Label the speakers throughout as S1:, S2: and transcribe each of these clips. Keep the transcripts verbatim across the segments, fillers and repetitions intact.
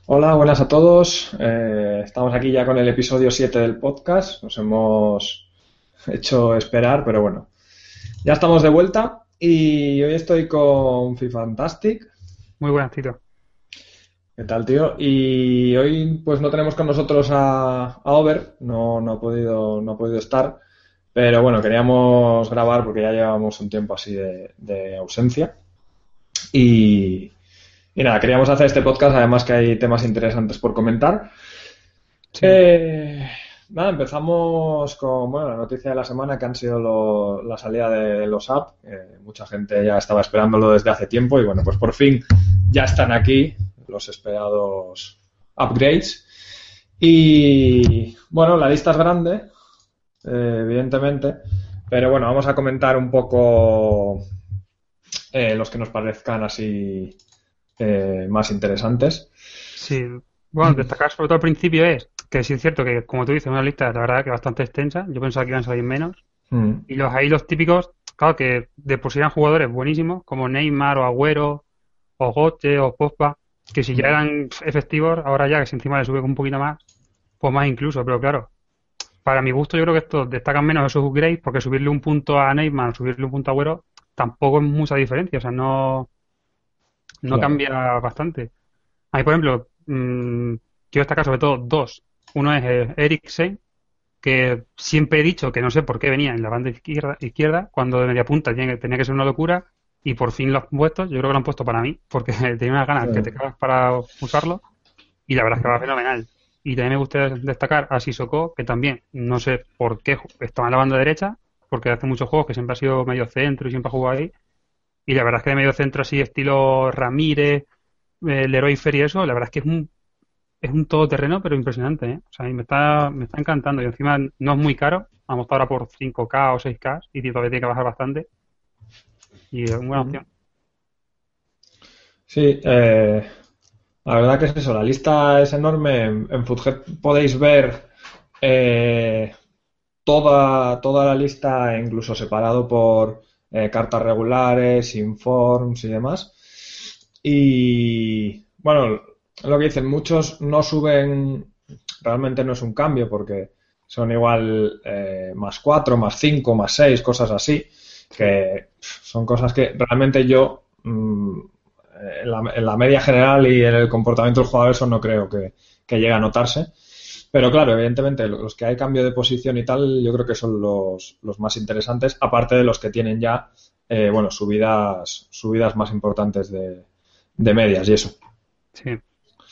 S1: Hola, buenas a todos. Eh, estamos aquí ya con el episodio siete del podcast. Nos hemos hecho esperar, pero bueno, ya estamos de vuelta y hoy estoy con Fifantastic.
S2: Muy buenas, Tito.
S1: ¿Qué tal, tío? Y hoy pues no tenemos con nosotros a, a Over, no, no ha podido, no ha podido estar, pero bueno, queríamos grabar porque ya llevábamos un tiempo así de, de ausencia y, y nada, queríamos hacer este podcast, además que hay temas interesantes por comentar.
S2: Sí,
S1: Eh, nada, empezamos con bueno, la noticia de la semana que han sido lo- la salida de los apps. Eh, mucha gente ya estaba esperándolo desde hace tiempo y bueno, pues por fin ya están aquí los esperados upgrades. Y bueno, la lista es grande, eh, evidentemente, pero bueno, vamos a comentar un poco eh, los que nos parezcan así eh, más interesantes.
S2: sí. Bueno, destacar sobre todo al principio es que sí es cierto que, como tú dices, una lista la verdad que bastante extensa. Yo pensaba que iban a salir menos.
S1: Mm,
S2: Y los ahí los típicos, claro, que de por sí eran jugadores buenísimos, como Neymar o Agüero o Götze o Pogba, que si ya
S1: mm,
S2: eran efectivos, ahora ya que si encima le sube un poquito más, pues más incluso. Pero claro, para mi gusto yo creo que estos destacan menos esos upgrades porque subirle un punto a Neymar, subirle un punto a Agüero, tampoco es mucha diferencia. O sea, no, no
S1: claro.
S2: cambia bastante. A mí, por ejemplo, mmm, quiero destacar sobre todo dos. Uno es eh, Eriksen, que siempre he dicho que no sé por qué venía en la banda izquierda, izquierda cuando de media punta tenía que, tenía que ser una locura, y por fin lo han puesto. Yo creo que lo han puesto para mí, porque tenía unas ganas que te cagas para usarlo, y la verdad es que va fenomenal. Y también me gustaría destacar a Sissoko, que también no sé por qué ju- estaba en la banda derecha, porque hace muchos juegos que siempre ha sido medio centro y siempre ha jugado ahí. Y la verdad es que de medio centro así, estilo Ramírez, eh, Leroy Fer y eso, la verdad es que es un es un todoterreno, pero impresionante, ¿eh? O sea, y me está, me está encantando. Y encima no es muy caro. Vamos ahora por cinco K o seis K y todavía tiene que bajar bastante. Y es una buena
S1: Mm.
S2: opción.
S1: Sí, eh, la verdad que es eso, la lista es enorme. En, en Foodhead podéis ver eh, toda, toda la lista, incluso separado por eh, cartas regulares, informs y demás. Y bueno, lo que dicen, muchos no suben, realmente no es un cambio porque son igual eh, más cuatro, más cinco, más seis, cosas así,
S2: Sí,
S1: que son cosas que realmente yo mmm, en, la, en la media general y en el comportamiento del jugador eso no creo que, que llegue a notarse. Pero claro, evidentemente, los que hay cambio de posición y tal, yo creo que son los, los más interesantes, aparte de los que tienen ya, eh, bueno, subidas, subidas más importantes de, de medias y eso.
S2: sí.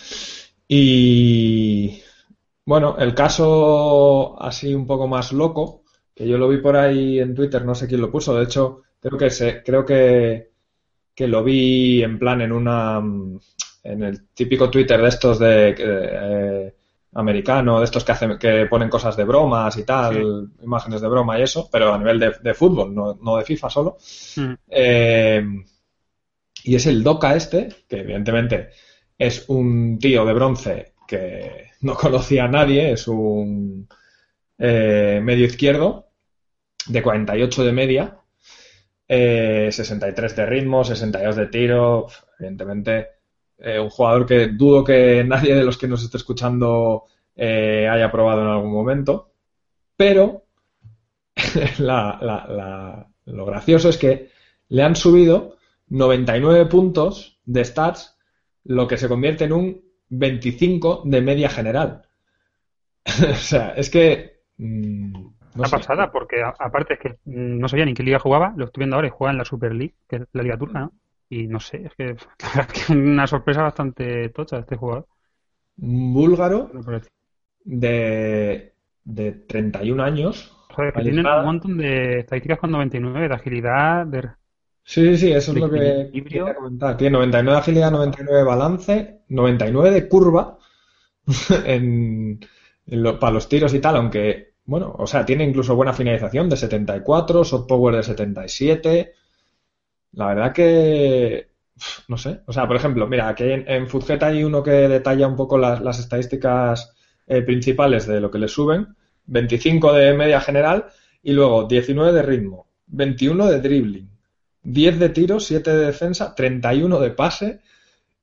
S1: Y bueno, el caso así un poco más loco, que yo lo vi por ahí en Twitter, no sé quién lo puso, de hecho, creo que se, creo que, que lo vi en plan en una en el típico Twitter de estos de eh, americano, de estos que hacen que ponen cosas de bromas y
S2: Sí.
S1: tal, imágenes de broma y eso, pero a nivel de, de fútbol, no, no de FIFA solo.
S2: Mm.
S1: Eh, y es el Doca este, que evidentemente es un tío de bronce que no conocía a nadie, es un eh, medio izquierdo de cuarenta y ocho de media, eh, sesenta y tres de ritmo, sesenta y dos de tiro, evidentemente eh, un jugador que dudo que nadie de los que nos esté escuchando eh, haya probado en algún momento, pero la, la, la, lo gracioso es que le han subido noventa y nueve puntos de stats, lo que se convierte en un veinticinco de media general. O sea, es que mmm, no
S2: Una
S1: sé.
S2: pasada, porque a- aparte es que mm, no sabía ni en qué liga jugaba. Lo estoy viendo ahora y juega en la Super League, que es la liga turca, ¿no? Y no sé, es que, la verdad es que una sorpresa bastante tocha de este jugador.
S1: Un búlgaro
S2: Me parece.
S1: de, de treinta y un años,
S2: Joder, que
S1: años
S2: tienen un
S1: nada.
S2: montón de estadísticas con noventa y nueve de agilidad, de,
S1: Sí, sí, sí, eso es
S2: de
S1: lo que quería
S2: equilibrio.
S1: comentar. Tiene noventa y nueve de agilidad,
S2: Guapa.
S1: noventa y nueve de balance, noventa y nueve de curva en, en lo- para los tiros y tal, aunque, bueno, o sea, tiene incluso buena finalización de setenta y cuatro, soft power de setenta y siete. La verdad que, uf, no sé, o sea, por ejemplo, mira, aquí en, en Footjet hay uno que detalla un poco las, las estadísticas eh, principales de lo que le suben, veinticinco de media general y luego diecinueve de ritmo, veintiuno de dribbling, diez de tiro, siete de defensa, treinta y uno de pase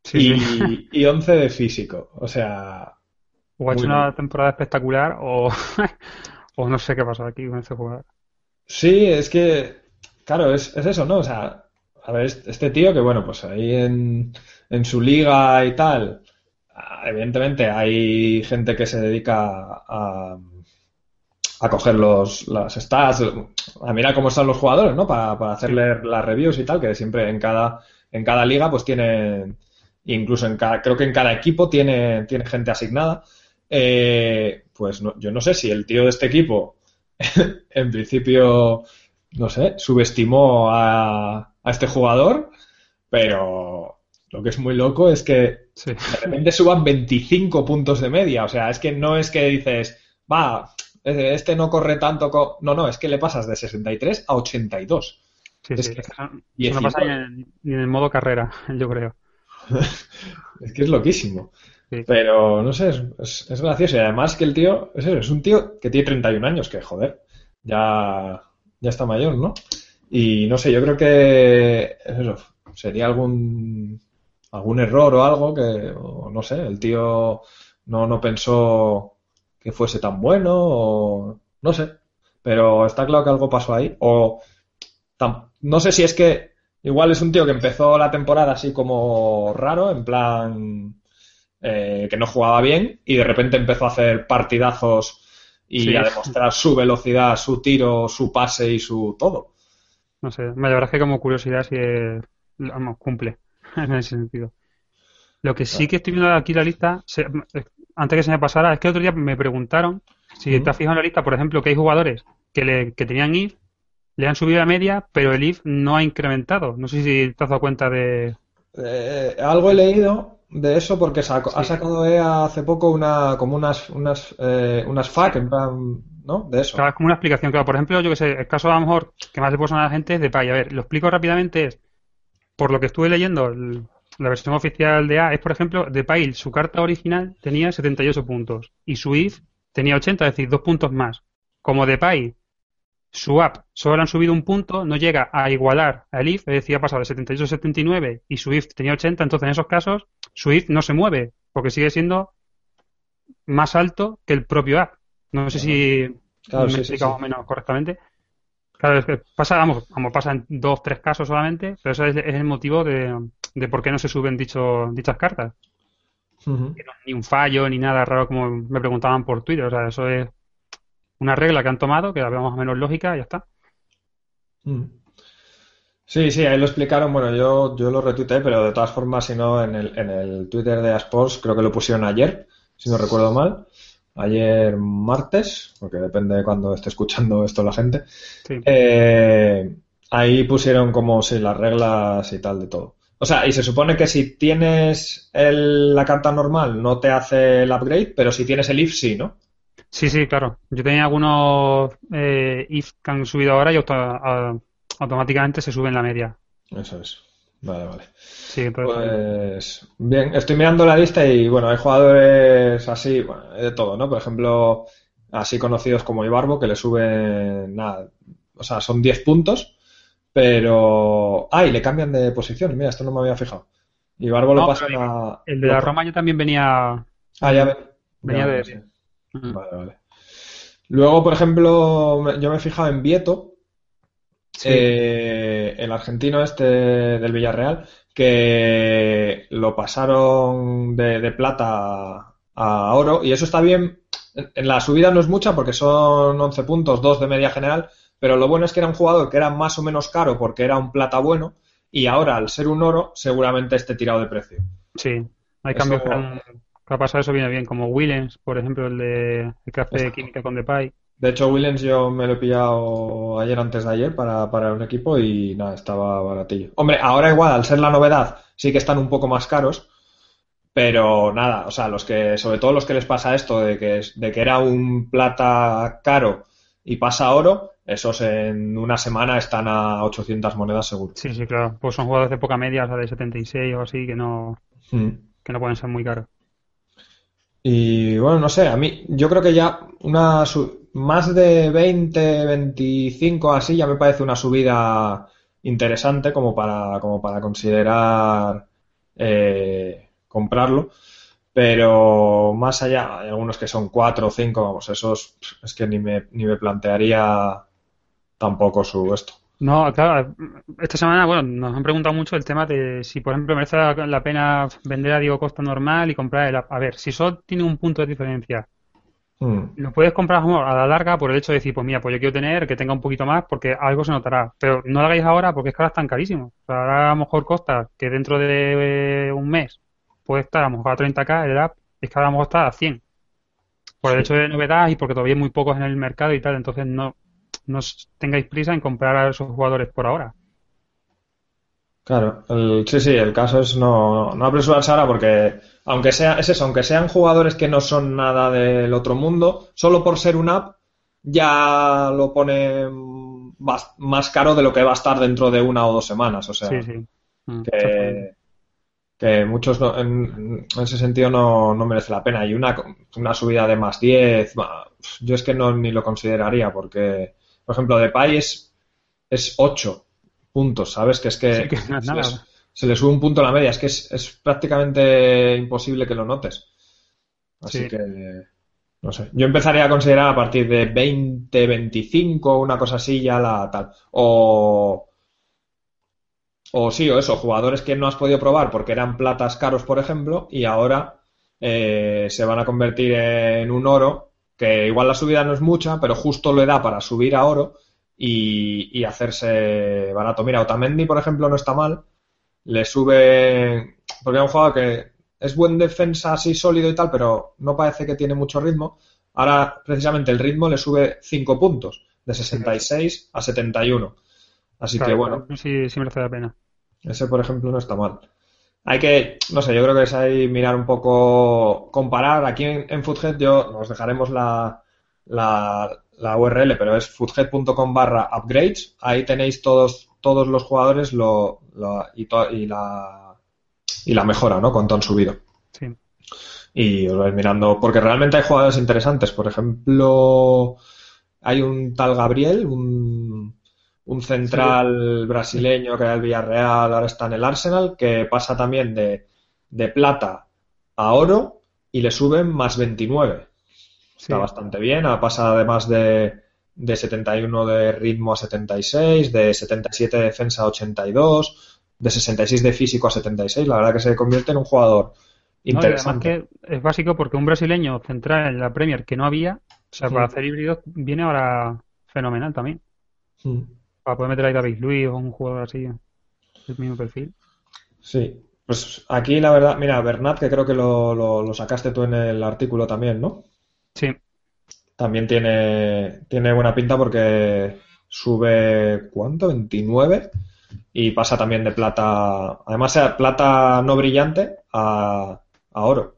S2: Sí, sí.
S1: y, y once de físico. O sea,
S2: O ha hecho
S1: muy
S2: una
S1: loco.
S2: temporada espectacular o, o no sé qué pasa aquí con este jugador.
S1: Sí, es que, claro, es, es eso, ¿no? O sea, a ver, este este tío que, bueno, pues ahí en, en su liga y tal, ah, evidentemente hay gente que se dedica a, a coger los, las stats, a mirar cómo están los jugadores, ¿no? Para, para
S2: Sí,
S1: hacerle las reviews y tal, que siempre en cada, en cada liga, pues tiene, incluso en cada, creo que en cada equipo tiene, tiene gente asignada. Eh, pues no- yo no sé si el tío de este equipo, en principio, no sé, subestimó a, a este jugador, pero lo que es muy loco es que
S2: sí.
S1: de repente suban veinticinco puntos de media. O sea, es que no es que dices, va, eh, este no corre tanto. co-". No, no, es que le pasas de sesenta y tres a ochenta y dos.
S2: Sí,
S1: Es
S2: sí.
S1: que
S2: Es que eso, eso no pasa ni
S1: diecinueve.
S2: en, ni en el modo carrera, yo creo.
S1: Es que es loquísimo.
S2: Sí,
S1: Pero no sé, es, es- es gracioso. Y además que el tío, es eso, es un tío que tiene treinta y un años, que joder, ya, ya está mayor, ¿no? Y no sé, yo creo que es eso, sería algún, algún error o algo que, o no sé, el tío no, no pensó que fuese tan bueno o no sé. Pero está claro que algo pasó ahí. O tam- no sé si es que igual es un tío que empezó la temporada así como raro, en plan eh, que no jugaba bien y de repente empezó a hacer partidazos y
S2: sí,
S1: a demostrar su velocidad, su tiro, su pase y su todo.
S2: no sé. La verdad es que como curiosidad sí es- vamos, cumple en ese sentido. Lo que sí que estoy viendo aquí la lista, se- eh, antes que se me pasara, es que el otro día me preguntaron si te
S1: Mm.
S2: has fijado en la lista, por ejemplo, que hay jugadores que, le, que tenían I F, le han subido la media, pero el I F no ha incrementado. No sé si te has dado cuenta de...
S1: Eh, algo he leído de eso porque saco- ha
S2: Sí,
S1: sacado E A hace poco una como unas unas eh, unas
S2: sí.
S1: FAQ en plan, ¿no? De eso.
S2: Claro, es como una explicación. Claro, por ejemplo, yo que sé, el caso a lo mejor que más le puede sonar a la gente es de Depay. A ver, lo explico rápidamente. Es, por lo que estuve leyendo, el- la versión oficial de A es, por ejemplo, Depay, su carta original tenía setenta y ocho puntos y su I F tenía ochenta, es decir, dos puntos más. Como Depay, su app solo le han subido un punto, no llega a igualar al I F, es decir, ha pasado de setenta y ocho a setenta y nueve y su I F tenía ochenta, entonces en esos casos su I F no se mueve porque sigue siendo más alto que el propio app. No sé
S1: Ajá.
S2: si
S1: Claro,
S2: me he
S1: sí, sí,
S2: explicado
S1: sí.
S2: más o menos correctamente. Claro, es que pasa, vamos, vamos, pasa en dos, tres casos solamente, pero eso es, es el motivo de, de por qué no se suben dicho, dichas cartas.
S1: Ujú.
S2: Que no es ni un fallo ni nada raro como me preguntaban por Twitter. O sea, eso es una regla que han tomado, que la veo más o menos lógica y ya está.
S1: Ujú. Sí, sí, ahí lo explicaron. Bueno, yo, yo lo retuiteé, pero de todas formas, si no, en el, en el Twitter de Asports, creo que lo pusieron ayer, si no recuerdo mal. Ayer martes, porque depende de cuando esté escuchando esto la gente.
S2: Sí,
S1: Eh, ahí pusieron como si las reglas y tal de todo. O sea, y se supone que si tienes el- la carta normal no te hace el upgrade, pero si tienes el if sí, ¿no?
S2: sí, sí, claro. Yo tenía algunos eh, if que han subido ahora y auto- a- automáticamente se suben la media.
S1: Eso es. Vale, vale.
S2: Sí, entonces está bien.
S1: Pues bien, estoy mirando la lista y bueno, hay jugadores así, bueno, hay de todo, ¿no? Por ejemplo, así conocidos como Ibarbo, que le suben nada, o sea, son diez puntos, pero... ¡Ay! Le cambian de posición, mira, esto no me había fijado. Ibarbo lo
S2: No, pero
S1: pasan a...
S2: el de
S1: Lo...
S2: la
S1: pa-
S2: Roma yo también venía,
S1: Ah, ya
S2: mm,
S1: ven. Ya,
S2: venía de...
S1: ya
S2: de-
S1: sé.
S2: Ujú.
S1: Vale, vale. Luego, por ejemplo, me- yo me he fijado en Vieto,
S2: Sí,
S1: eh, el argentino este del Villarreal, que lo pasaron de, de plata a oro, y eso está bien. En en la subida no es mucha porque son once puntos, dos de media general, pero lo bueno es que era un jugador que era más o menos caro porque era un plata bueno, y ahora al ser un oro seguramente esté tirado de precio.
S2: sí. Hay cambios que
S1: Eso
S2: han, que ha pasado, eso viene bien, como Willens, por ejemplo, el de el que hace
S1: está.
S2: química con Depay.
S1: De hecho, Williams yo me lo he pillado ayer antes de ayer para, para un equipo y nada, estaba baratillo. Hombre, ahora igual, al ser la novedad, sí que están un poco más caros, pero nada, o sea, los que, sobre todo los que les pasa esto de que, es- de que era un plata caro y pasa a oro, esos en una semana están a ochocientas monedas seguro.
S2: Sí, sí, claro. Pues son jugadores de poca media, o sea, de setenta y seis o así, que no,
S1: Mm.
S2: que no pueden ser muy caros.
S1: Y bueno, no sé, a mí yo creo que ya una su- más de veinte veinticinco así ya me parece una subida interesante como para, como para considerar eh, comprarlo. Pero más allá, hay algunos que son cuatro o cinco, vamos, esos es que ni me, ni me plantearía tampoco su esto.
S2: No, claro, esta semana, bueno, nos han preguntado mucho el tema de si, por ejemplo, merece la, la pena vender a Diego Costa normal y comprar el app. A ver, si solo tiene un punto de diferencia,
S1: Hmm.
S2: lo puedes comprar a la larga por el hecho de decir, pues mira, pues yo quiero tener que tenga un poquito más porque algo se notará. Pero no lo hagáis ahora porque es que ahora están carísimos. O sea, ahora a lo mejor Costa, que dentro de eh, un mes puede estar a lo mejor a treinta ka el app, es que ahora a lo mejor está a cien. Por el
S1: Sí.
S2: hecho de novedad y porque todavía hay muy pocos en el mercado y tal, entonces no, no os tengáis prisa en comprar a esos jugadores por ahora.
S1: Claro, el, sí, sí, el caso es no, no apresurarse ahora porque, aunque sea, es eso, aunque sean jugadores que no son nada del otro mundo, solo por ser una app ya lo pone más, más caro de lo que va a estar dentro de una o dos semanas. O
S2: Sí,
S1: sea,
S2: sí. Mm, exactamente.
S1: que, que muchos no- en, en ese sentido no, no merece la pena. Y una, una subida de más diez, bah, yo es que no ni lo consideraría porque, por ejemplo, Depay es, es ocho puntos, ¿sabes? Que es
S2: Sí,
S1: que
S2: que no es
S1: se
S2: nada.
S1: les, se le sube un punto a la media, es que es, es prácticamente imposible que lo notes. Así
S2: Sí.
S1: que, no sé. Yo empezaría a considerar a partir de veinte, veinticinco, una cosa así, ya la tal. O, o sí, o eso, jugadores que no has podido probar porque eran platas caros, por ejemplo, y ahora eh, se van a convertir en un oro, que igual la subida no es mucha, pero justo le da para subir a oro y, y hacerse barato. Mira, Otamendi, por ejemplo, no está mal, le sube, porque es un jugador que es buen defensa así sólido y tal, pero no parece que tiene mucho ritmo. Ahora, precisamente, el ritmo le sube cinco puntos, de
S2: Sí,
S1: sesenta y seis a setenta y uno. Así que
S2: claro,
S1: bueno,
S2: pues sí, sí merece la pena.
S1: ese, por ejemplo, no está mal. Hay que, no sé, yo creo que es ahí mirar un poco, comparar. Aquí en, en Foodhead yo nos dejaremos la, la, la U R L, pero es foodhead.com barra upgrades. Ahí tenéis todos, todos los jugadores lo, lo- y, to- y la, y la mejora, ¿no? Cuánto han subido.
S2: Sí.
S1: Y os vais mirando, porque realmente hay jugadores interesantes. Por ejemplo, hay un tal Gabriel, un, un
S2: Sí.
S1: central brasileño que era el Villarreal, ahora está en el Arsenal, que pasa también de, de plata a oro y le suben más veintinueve. Está
S2: Sí.
S1: bastante bien, ha pasado además de, de setenta y uno de ritmo a setenta y seis, de setenta y siete de defensa a ochenta y dos, de sesenta y seis de físico a setenta y seis. La verdad que se convierte en un jugador
S2: No, y además
S1: interesante.
S2: que es básico porque un brasileño central en la Premier que no había, o sea, para hacer híbridos viene ahora fenomenal también.
S1: Mm.
S2: Para poder meter ahí David Luiz o un jugador así, del mismo perfil.
S1: Sí, pues aquí la verdad, mira, Bernat, que creo que lo, lo- lo sacaste tú en el artículo también, ¿no?
S2: Sí,
S1: También tiene, tiene buena pinta porque sube, ¿cuánto? veintinueve y pasa también de plata, además sea plata no brillante a, a oro.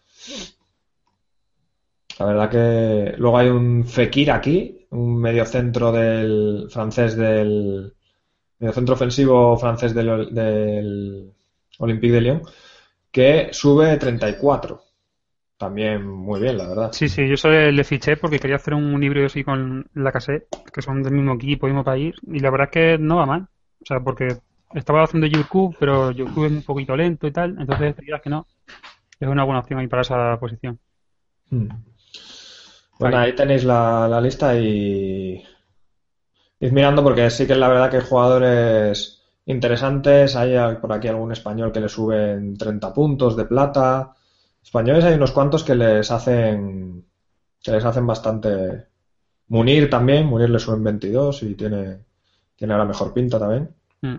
S1: La verdad que luego hay un Fekir aquí, un mediocentro del francés del mediocentro ofensivo francés del, del Olympique de Lyon, que sube treinta y cuatro. También muy bien, la verdad.
S2: sí, sí, yo solo le fiché porque quería hacer un híbrido así con la cassette, que son del mismo equipo, mismo país, y la verdad es que no va mal. O sea, porque estaba haciendo YouTube, pero YouTube es un poquito lento y tal, entonces digas que no, es una buena opción ahí para esa posición.
S1: Mm.
S2: Está
S1: Bueno,
S2: bien.
S1: ahí tenéis la, la lista y id mirando porque sí que es la verdad que hay jugadores interesantes. Hay al- por aquí algún español que le suben treinta puntos de plata. Españoles hay unos cuantos que les hacen que les hacen bastante. Munir también, Munir le suben veintidós y tiene, tiene ahora mejor pinta también.
S2: Mm.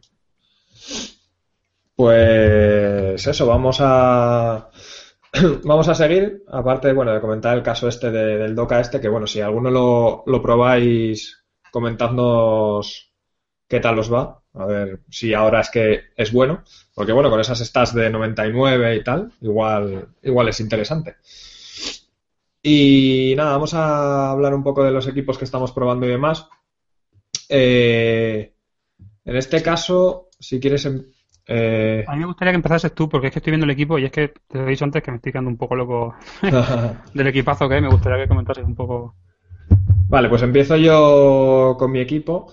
S1: Pues eso, vamos a vamos a seguir, aparte bueno, de comentar el caso este de- del Doca este, que bueno, si alguno lo, lo probáis, comentadnos qué tal os va, a ver si ahora es que es bueno, porque bueno, con esas stats de noventa y nueve y tal, igual, igual es interesante. Y nada, vamos a hablar un poco de los equipos que estamos probando y demás. Eh, en este caso, si quieres... em- eh,
S2: A mí me gustaría que empezases tú, porque es que estoy viendo el equipo y es que te he dicho antes que me estoy quedando un poco loco del equipazo que hay. Me gustaría que comentases un poco.
S1: Vale, pues empiezo yo con mi equipo.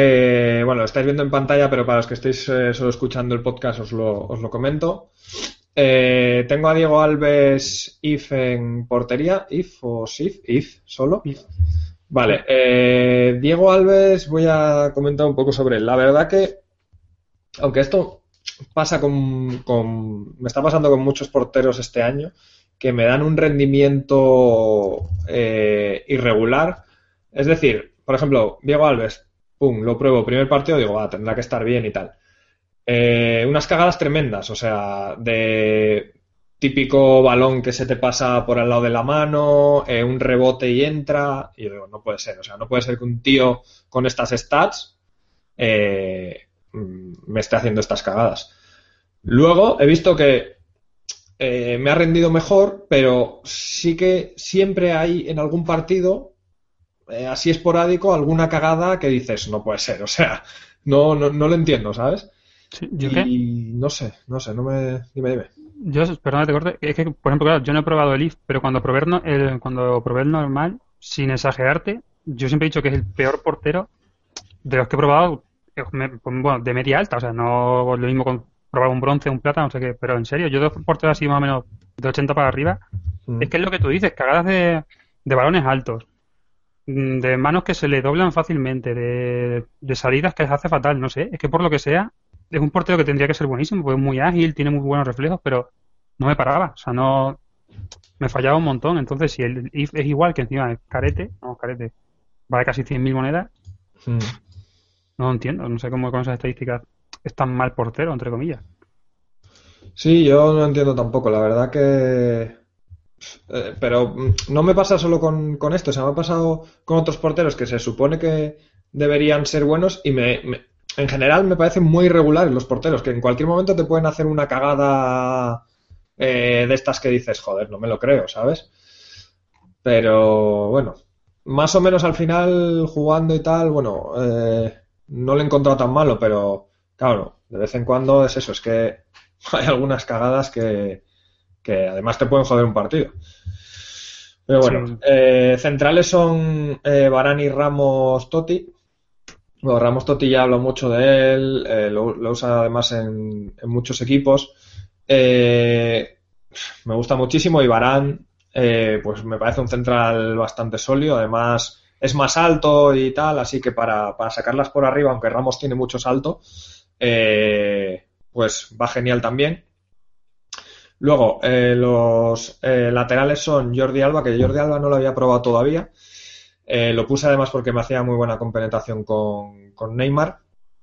S1: Eh, bueno, lo estáis viendo en pantalla, pero para los que estéis eh, solo escuchando el podcast os lo, os lo comento. Eh, tengo a Diego Alves, If en portería. If o Sif, If solo.
S2: If.
S1: Vale, eh, Diego Alves, voy a comentar un poco sobre él. La verdad que, aunque esto pasa con, con me está pasando con muchos porteros este año, que me dan un rendimiento eh, irregular. Es decir, por ejemplo, Diego Alves, pum, lo pruebo, primer partido, digo, va, tendrá que estar bien y tal. Eh, unas cagadas tremendas, o sea, de típico balón que se te pasa por al lado de la mano, eh, un rebote y entra, y yo digo, no puede ser, o sea, no puede ser que un tío con estas stats eh, me esté haciendo estas cagadas. Luego he visto que eh, me ha rendido mejor, pero sí que siempre hay en algún partido, eh, así esporádico, alguna cagada que dices, no puede ser, o sea, no, no, no lo entiendo, ¿sabes?
S2: Sí, ¿yo
S1: Y
S2: qué?
S1: no sé, no sé, no me... Dime, dime.
S2: Yo, perdón, te corte, es que, por ejemplo, claro, yo no he probado el If, pero cuando probé el, no- el- cuando probé el normal, sin exagerarte, yo siempre he dicho que es el peor portero de los que he probado, eh, me- pues, bueno, de media alta, o sea, no lo mismo con probar un bronce, un plata, no sé qué, pero en serio, yo de porteros así más o menos de ochenta para arriba, es
S1: Mm.
S2: que es lo que tú dices, cagadas de, de balones altos, mm, de manos que se le doblan fácilmente, de, de salidas que les hace fatal, no sé, es que por lo que sea, es un portero que tendría que ser buenísimo, porque es muy ágil, tiene muy buenos reflejos, pero no me paraba, o sea, no, me fallaba un montón, entonces si el If es igual que encima es carete, vamos, carete, vale casi cien mil monedas,
S1: Mm.
S2: no lo entiendo, no sé cómo con esas estadísticas es tan mal portero, entre comillas.
S1: Sí, yo no entiendo tampoco, la verdad que... eh, pero mm, no me pasa solo con, con esto, o sea, me ha pasado con otros porteros que se supone que deberían ser buenos y me, me- en general me parecen muy irregulares los porteros, que en cualquier momento te pueden hacer una cagada eh, de estas que dices, joder, no me lo creo, ¿sabes? Pero bueno, más o menos al final jugando y tal, bueno, eh, no lo he encontrado tan malo, pero claro, de vez en cuando es eso, es que hay algunas cagadas que, que además te pueden joder un partido. Pero
S2: Sí,
S1: bueno, eh, centrales son eh, Varane y Ramos Totti. Bueno, Ramos Totti ya hablo mucho de él, eh, lo, lo usa además en, en muchos equipos. Eh, Me gusta muchísimo y Varane, eh, pues me parece un central bastante sólido. Además, es más alto y tal, así que para, para sacarlas por arriba, aunque Ramos tiene mucho salto, eh, pues va genial también. Luego, eh, los eh, laterales son Jordi Alba, que Jordi Alba no lo había probado todavía. Eh, lo puse además porque me hacía muy buena compenetración con, con Neymar.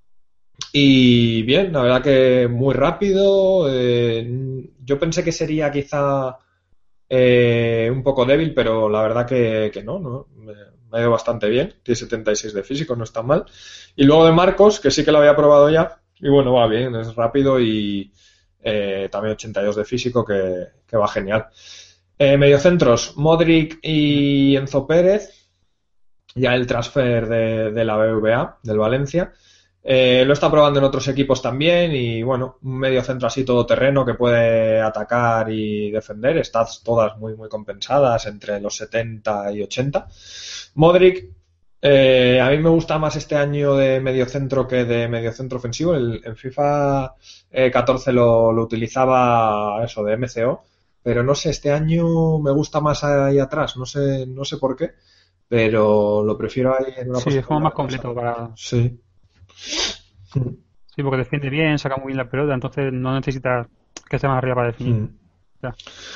S1: Y bien, la verdad que muy rápido. Eh, yo pensé que sería quizá eh, un poco débil, pero la verdad que, que no, no. Me, me ha ido bastante bien. Tiene setenta y seis de físico, no está mal. Y luego de Marcos, que sí que lo había probado ya. Y bueno, va bien, es rápido y eh, también ochenta y dos de físico, que, que va genial. Eh, mediocentros, Modric y Enzo Pérez. Ya el transfer de, de la B B V A, del Valencia. Eh, lo está probando en otros equipos también y bueno, un medio centro así todoterreno que puede atacar y defender, están todas muy muy compensadas entre los setenta y ochenta. Modric, eh, a mí me gusta más este año de medio centro que de medio centro ofensivo. El, en FIFA eh, catorce lo, lo utilizaba eso de M C O, pero no sé, este año me gusta más ahí atrás, no sé, no sé por qué, pero lo prefiero ahí en una
S2: sí, es
S1: posición
S2: como
S1: más
S2: más
S1: retrasada.
S2: completo para...
S1: Sí.
S2: Sí, porque defiende bien, saca muy bien la pelota, entonces no necesita que esté más arriba para definir.
S1: Hmm.
S2: Ya.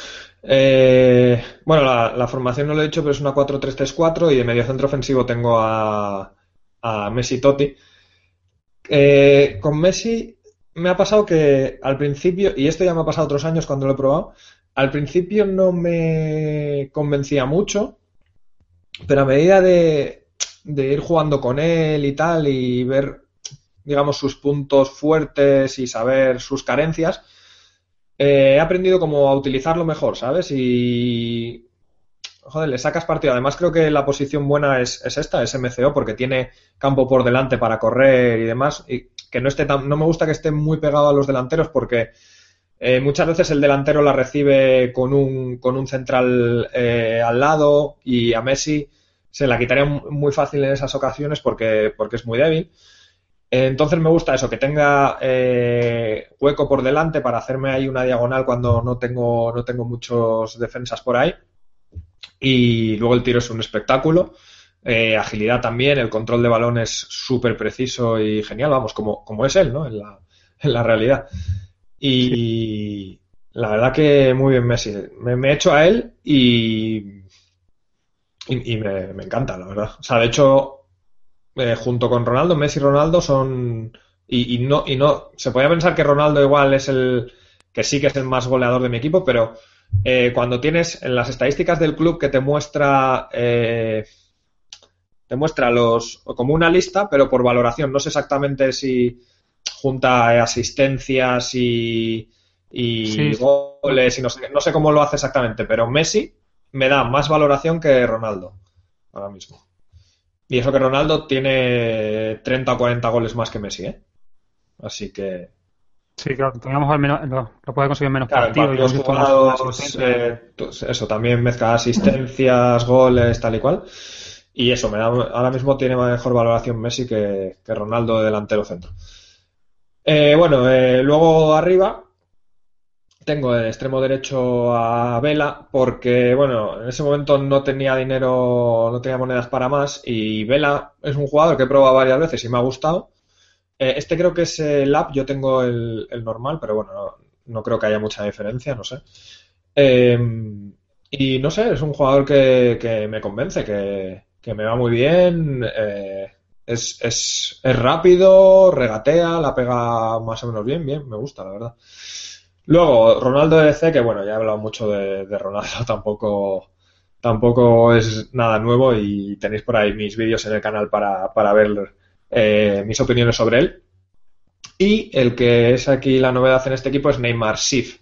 S1: Eh, bueno, la, la formación no lo he dicho, pero es una cuatro tres tres cuatro y de mediocentro ofensivo tengo a, a Messi Totti. Eh, con Messi me ha pasado que al principio, y esto ya me ha pasado otros años cuando lo he probado, al principio no me convencía mucho, pero a medida de, de ir jugando con él y tal y ver, digamos, sus puntos fuertes y saber sus carencias, eh, he aprendido como a utilizarlo mejor, ¿sabes? Y, joder, le sacas partido. Además, creo que la posición buena es, es esta, es M C O, porque tiene campo por delante para correr y demás. Y que no esté tan, no me gusta que esté muy pegado a los delanteros porque eh, muchas veces el delantero la recibe con un, con un central eh, al lado y a Messi se la quitaría muy fácil en esas ocasiones porque, porque es muy débil. Entonces me gusta eso, que tenga eh, hueco por delante para hacerme ahí una diagonal cuando no tengo, no tengo muchos defensas por ahí. Y luego el tiro es un espectáculo. Eh, agilidad también, el control de balón es súper preciso y genial, vamos, como, como es él, ¿no? En la, en la realidad. Y sí. La verdad que muy bien Messi. Me, me he hecho a él y, y, y me, me encanta, la verdad. O sea, de hecho, eh, junto con Ronaldo, Messi y Ronaldo son... Y, y no, y no, se podía pensar que Ronaldo igual es el que sí que es el más goleador de mi equipo, pero eh, cuando tienes en las estadísticas del club que te muestra... Eh, te muestra los como una lista, pero por valoración. No sé exactamente si junta asistencias y, y
S2: Sí, sí.
S1: goles y no sé, no sé cómo lo hace exactamente, pero Messi me da más valoración que Ronaldo ahora mismo. Y eso que Ronaldo tiene treinta o cuarenta goles más que Messi, ¿eh? Así que...
S2: Sí, claro, teníamos al menos, lo, lo puede conseguir en menos
S1: Claro, en
S2: partidos y
S1: partidos
S2: aún así tuvo sus
S1: jugados,
S2: asistencias.
S1: eh, pues eso, también mezcla asistencias, goles, tal y cual. Y eso, me da, ahora mismo tiene mejor valoración Messi que, que Ronaldo de delantero centro. Eh, bueno, eh, luego arriba tengo el extremo derecho a Vela porque, bueno, en ese momento no tenía dinero, no tenía monedas para más y Vela es un jugador que he probado varias veces y me ha gustado. Eh, este creo que es el app, yo tengo el, el normal, pero bueno, no, no creo que haya mucha diferencia, no sé. Eh, y no sé, es un jugador que, que me convence, que, que me va muy bien, eh, es, es, es rápido, regatea, la pega más o menos bien, bien, me gusta, la verdad. Luego, Ronaldo D C, que bueno, ya he hablado mucho de, de Ronaldo, tampoco, tampoco es nada nuevo y tenéis por ahí mis vídeos en el canal para, para ver eh, mis opiniones sobre él. Y el que es aquí la novedad en este equipo es Neymar Sif.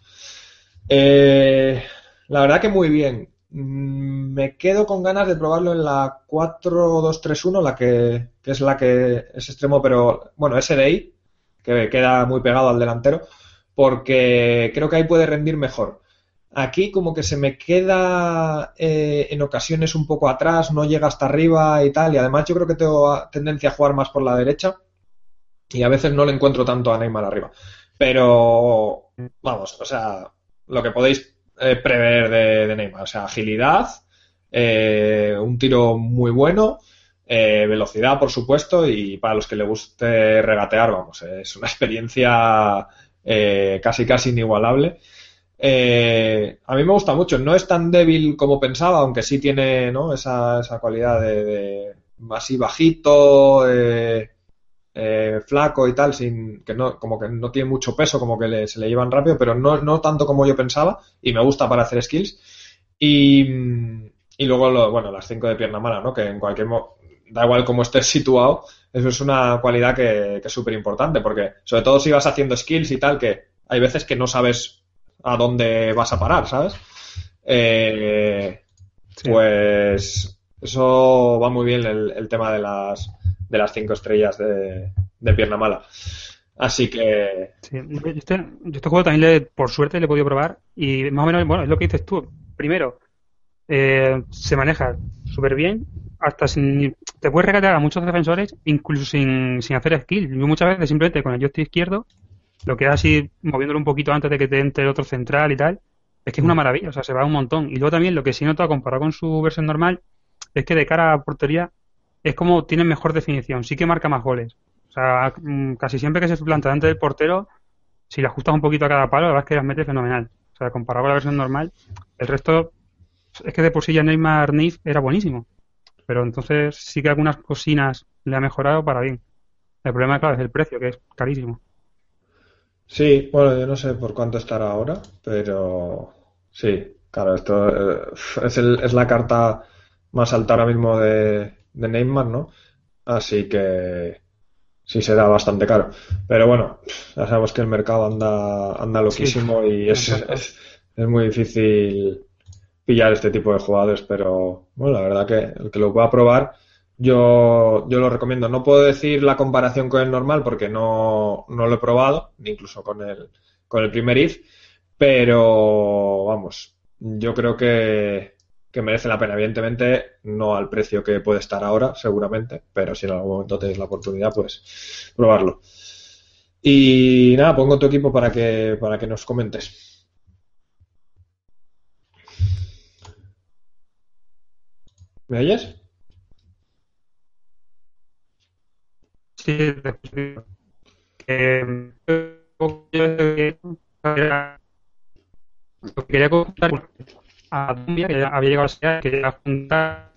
S1: Eh, la verdad que muy bien. Mm, Me quedo con ganas de probarlo en la cuatro dos tres uno, la que, que es la que es extremo, pero bueno, S D I, que queda muy pegado al delantero, porque creo que ahí puede rendir mejor. Aquí como que se me queda eh, en ocasiones un poco atrás, no llega hasta arriba y tal, y además yo creo que tengo tendencia a jugar más por la derecha y a veces no le encuentro tanto a Neymar arriba. Pero, vamos, o sea, lo que podéis eh, prever de, de Neymar, o sea, agilidad, eh, un tiro muy bueno, eh, velocidad, por supuesto, y para los que le guste regatear, vamos, es una experiencia eh, casi casi inigualable. Eh, a mí me gusta mucho, no es tan débil como pensaba, aunque sí tiene, ¿no?, esa, esa cualidad de, de así bajito, eh, eh, flaco y tal, sin que no, como que no tiene mucho peso, como que le, se le llevan rápido, pero no, no tanto como yo pensaba, y me gusta para hacer skills. Y, y luego, lo, bueno, las cinco de pierna mala, ¿no? Que en cualquier mo da igual cómo estés situado, eso es una cualidad que, que es súper importante, porque sobre todo si vas haciendo skills y tal, que hay veces que no sabes a dónde vas a parar, ¿sabes? Eh,
S2: Sí.
S1: pues eso va muy bien el, el tema de las de las cinco estrellas de, de pierna mala. Así que...
S2: Sí. Yo este, yo este juego también, le, por suerte, le he podido probar y más o menos, bueno, es lo que dices tú. Primero, eh, se maneja súper bien, hasta sin, te puedes regatear a muchos defensores, incluso sin, sin hacer skill. Yo muchas veces simplemente con el joystick izquierdo, lo que es así, moviéndolo un poquito antes de que te entre el otro central y tal, es que es una maravilla, o sea, se va un montón. Y luego también lo que sí he notado comparado con su versión normal, es que de cara a portería es como tiene mejor definición, sí que marca más goles. O sea, mm, casi siempre que se planta delante del portero, si le ajustas un poquito a cada palo, la verdad es que las mete fenomenal. O sea, comparado con la versión normal, el resto es que de por sí ya Neymar Nif era buenísimo. Pero entonces sí que algunas cocinas le ha mejorado para bien. El problema, claro, es el precio, que es carísimo.
S1: Sí, bueno, yo no sé por cuánto estará ahora, pero sí, claro, esto eh, es, el, es la carta más alta ahora mismo de, de Neymar, ¿no? Así que sí será bastante caro. Pero bueno, ya sabemos que el mercado anda, anda
S2: Sí,
S1: loquísimo y
S2: me
S1: es,
S2: encanta.
S1: es, es muy difícil pillar este tipo de jugadores, pero bueno, la verdad que el que lo pueda probar, yo, yo lo recomiendo. No puedo decir la comparación con el normal porque no, no lo he probado, ni incluso con el, con el primer I F, pero vamos, yo creo que, que merece la pena. Evidentemente, no al precio que puede estar ahora, seguramente, pero si en algún momento tenéis la oportunidad, pues probarlo. Y nada, pongo tu equipo para que, para que nos comentes. ¿Me oyes?
S2: Sí, te escucho. Que, eh, era- lo que quería contar a Dumbia, que ya había llegado a ser, que quería juntar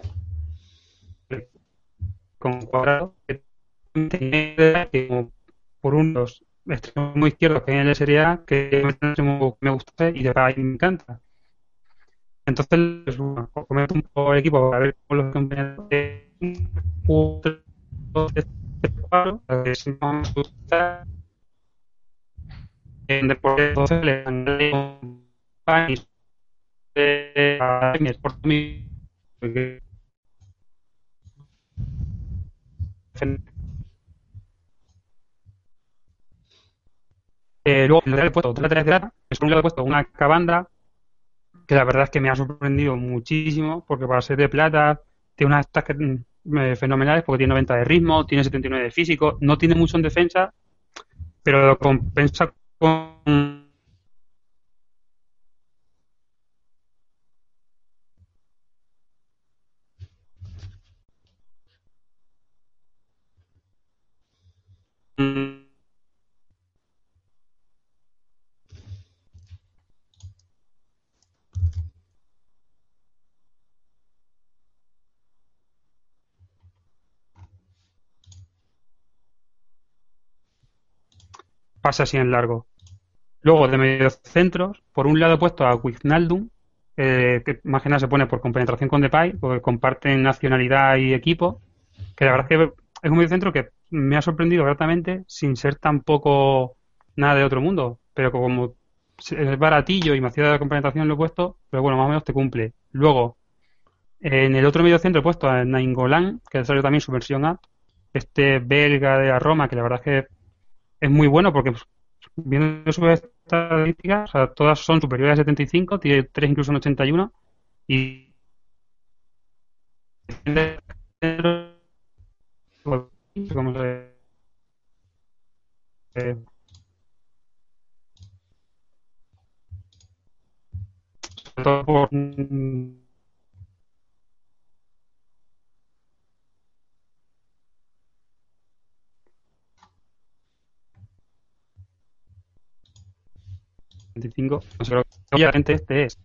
S2: con Cuadrado, que tiene que como por unos extremos muy izquierdos que hay en la Serie A, que es un extremo que me gusta y de verdad me encanta. Entonces, pues, bueno, comento un poco el equipo para ver cómo los compañeros de cuatro, tres, cuatro, que es más o menos gusta. En deportes entonces le gané con Panis, eh, a mi Sport Mi, porque eh, luego en el puesto otra tres de plata, es por un lado he puesto una cabanda que la verdad es que me ha sorprendido muchísimo, porque para ser de plata tiene unas stats mm, eh, fenomenales, porque tiene noventa de ritmo, tiene setenta y nueve de físico, no tiene mucho en defensa, pero lo compensa con... pasa así en largo. Luego, de mediocentros, por un lado he puesto a Wijnaldum, eh, que más que nada se pone por compenetración con Depay, porque comparten nacionalidad y equipo, que la verdad es que es un mediocentro que me ha sorprendido gratamente, sin ser tampoco nada de otro mundo, pero como es baratillo y me hacía la compenetración lo he puesto, pero bueno, más o menos te cumple. Luego, en el otro mediocentro he puesto a Nainggolan, que salió también su versión A, este belga de la Roma, que la verdad es que es muy bueno porque pues, viendo sus estadísticas, o sea, todas son superiores a setenta y cinco, tiene tres incluso en ochenta y uno y como se, eh, sobre todo por mm, veinticinco, no sé, creo que obviamente este es.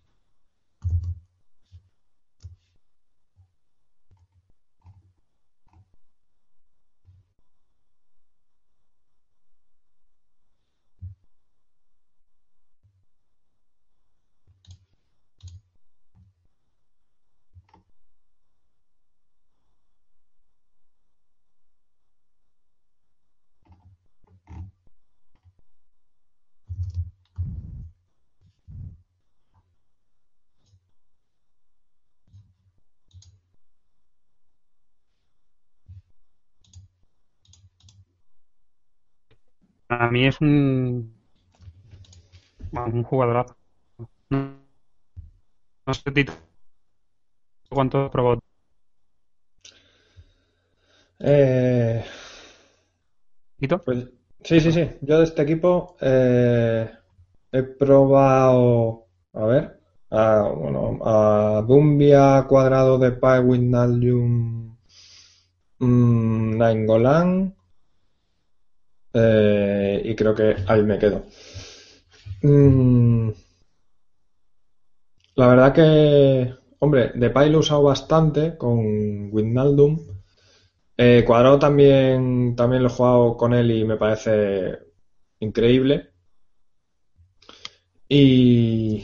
S2: Para mí es un, bueno, un jugadorazo. No, no sé Tito, cuánto probó.
S1: Eh,
S2: Tito.
S1: pues sí, sí, sí. Yo de este equipo eh, he probado, a ver, a, bueno, a Dumbia, Cuadrado, Depay, Wijnaldum, mm, Nainggolan, eh, y creo que ahí me quedo. Mm, la verdad que, hombre, Depay lo he usado bastante con Wijnaldum. Eh, Cuadrado también, también lo he jugado con él y me parece increíble. Y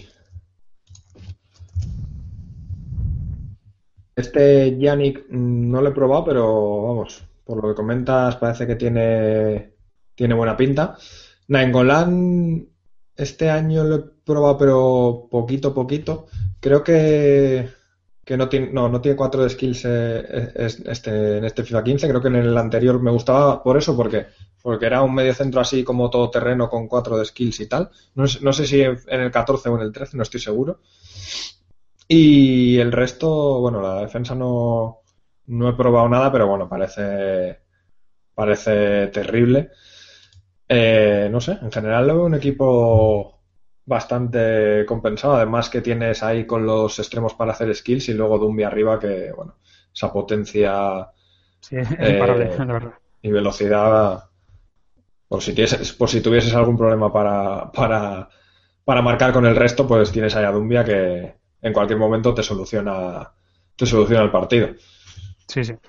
S1: este Yannick mm, no lo he probado, pero vamos, por lo que comentas parece que tiene, tiene buena pinta. Nainggolan este año lo he probado, pero poquito, poquito. Creo que, que no tiene, no, no tiene cuatro de skills eh, es- este, en este FIFA quince. Creo que en el anterior me gustaba por eso, porque, porque era un medio centro así como todoterreno con cuatro de skills y tal. No, sé- no sé si en el catorce o en el trece, no estoy seguro. Y el resto, bueno, la defensa no, no he probado nada, pero bueno, parece, parece terrible. Eh, no sé, en general lo veo un equipo bastante compensado. Además que tienes ahí con los extremos para hacer skills y luego Dumbi arriba que, bueno, esa potencia
S2: Sí, es imparable,
S1: eh,
S2: la verdad.
S1: y velocidad, por si tienes, por si tuvieses algún problema para, para, para marcar con el resto, pues tienes ahí a Dumbia que en cualquier momento te soluciona, te soluciona el partido.
S2: Sí, sí.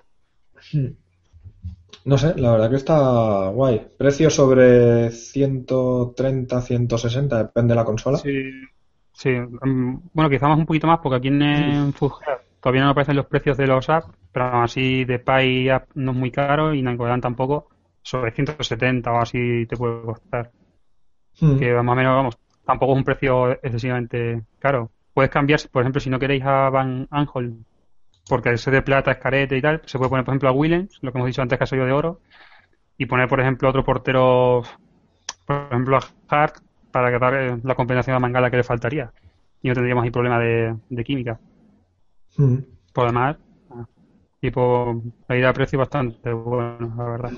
S1: No sé, la verdad que está guay. Precio sobre ciento treinta, ciento sesenta, depende de la consola.
S2: Sí, sí. Mm, Bueno, quizá más un poquito más, porque aquí en Fullgear todavía no aparecen los precios de los apps, pero aún así de Pi App no es muy caro y Nangolan tampoco. Sobre ciento setenta o así te puede costar.
S1: Mm.
S2: Que más o menos, vamos, tampoco es un precio excesivamente caro. Puedes cambiar, por ejemplo, si no queréis a Van Aanholt, porque ese de plata es carete y tal, se puede poner, por ejemplo, a Willens, lo que hemos dicho antes que ha salido de oro, y poner, por ejemplo, otro portero, por ejemplo, a Hart, para dar eh, la compensación a Mangala que le faltaría. Y no tendríamos ahí problema de, de química.
S1: Mm.
S2: Por demás, ah, tipo, la idea de precio bastante bueno, la verdad.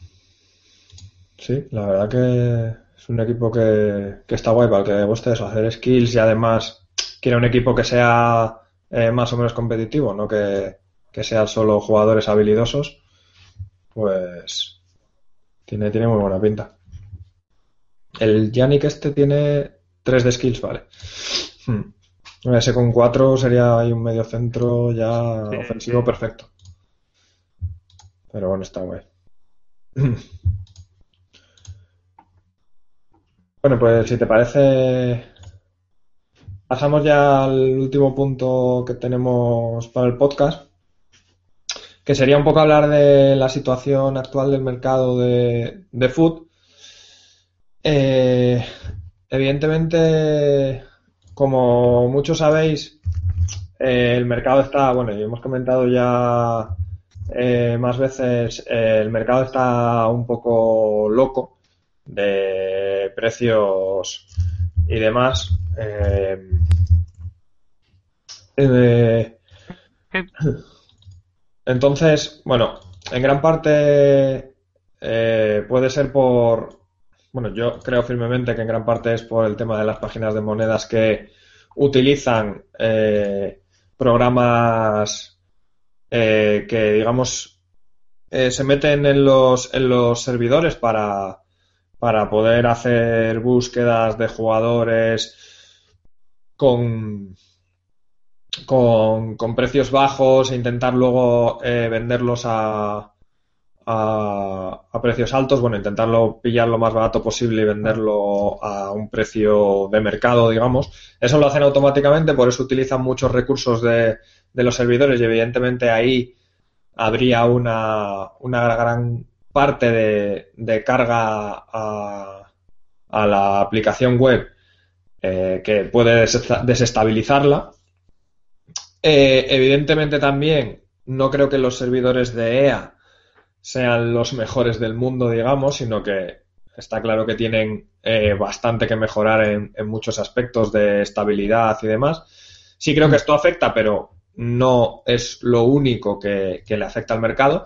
S1: Sí, la verdad que es un equipo que, que está guay para el que le guste eso, hacer skills y además quiere un equipo que sea eh, más o menos competitivo, no que, que sean solo jugadores habilidosos, pues tiene, tiene muy buena pinta. El Yannick este tiene tres de skills, vale. Hmm. Ese con cuatro sería ahí un medio centro ya
S2: Sí,
S1: ofensivo perfecto. Pero bueno, está guay. Bueno, pues si te parece, pasamos ya al último punto que tenemos para el podcast, que sería un poco hablar de la situación actual del mercado de, de food. Eh, evidentemente, como muchos sabéis, eh, el mercado está, bueno, y hemos comentado ya eh, más veces, eh, el mercado está un poco loco de precios y demás. Eh, eh,
S2: Eh,
S1: entonces, bueno, en gran parte eh, puede ser por, bueno, yo creo firmemente que en gran parte es por el tema de las páginas de monedas que utilizan eh, programas eh, que, digamos, eh, se meten en los, en los servidores para, para poder hacer búsquedas de jugadores con, con, con precios bajos e intentar luego eh, venderlos a, a, a precios altos, bueno, intentarlo pillar lo más barato posible y venderlo a un precio de mercado, digamos. Eso lo hacen automáticamente, por eso utilizan muchos recursos de, de los servidores y evidentemente ahí habría una, una gran parte de, de carga a, a la aplicación web eh, que puede desestabilizarla. Eh, evidentemente también no creo que los servidores de E A sean los mejores del mundo, digamos, sino que está claro que tienen eh, bastante que mejorar en, en muchos aspectos de estabilidad y demás. Sí creo que esto afecta, pero no es lo único que, que le afecta al mercado.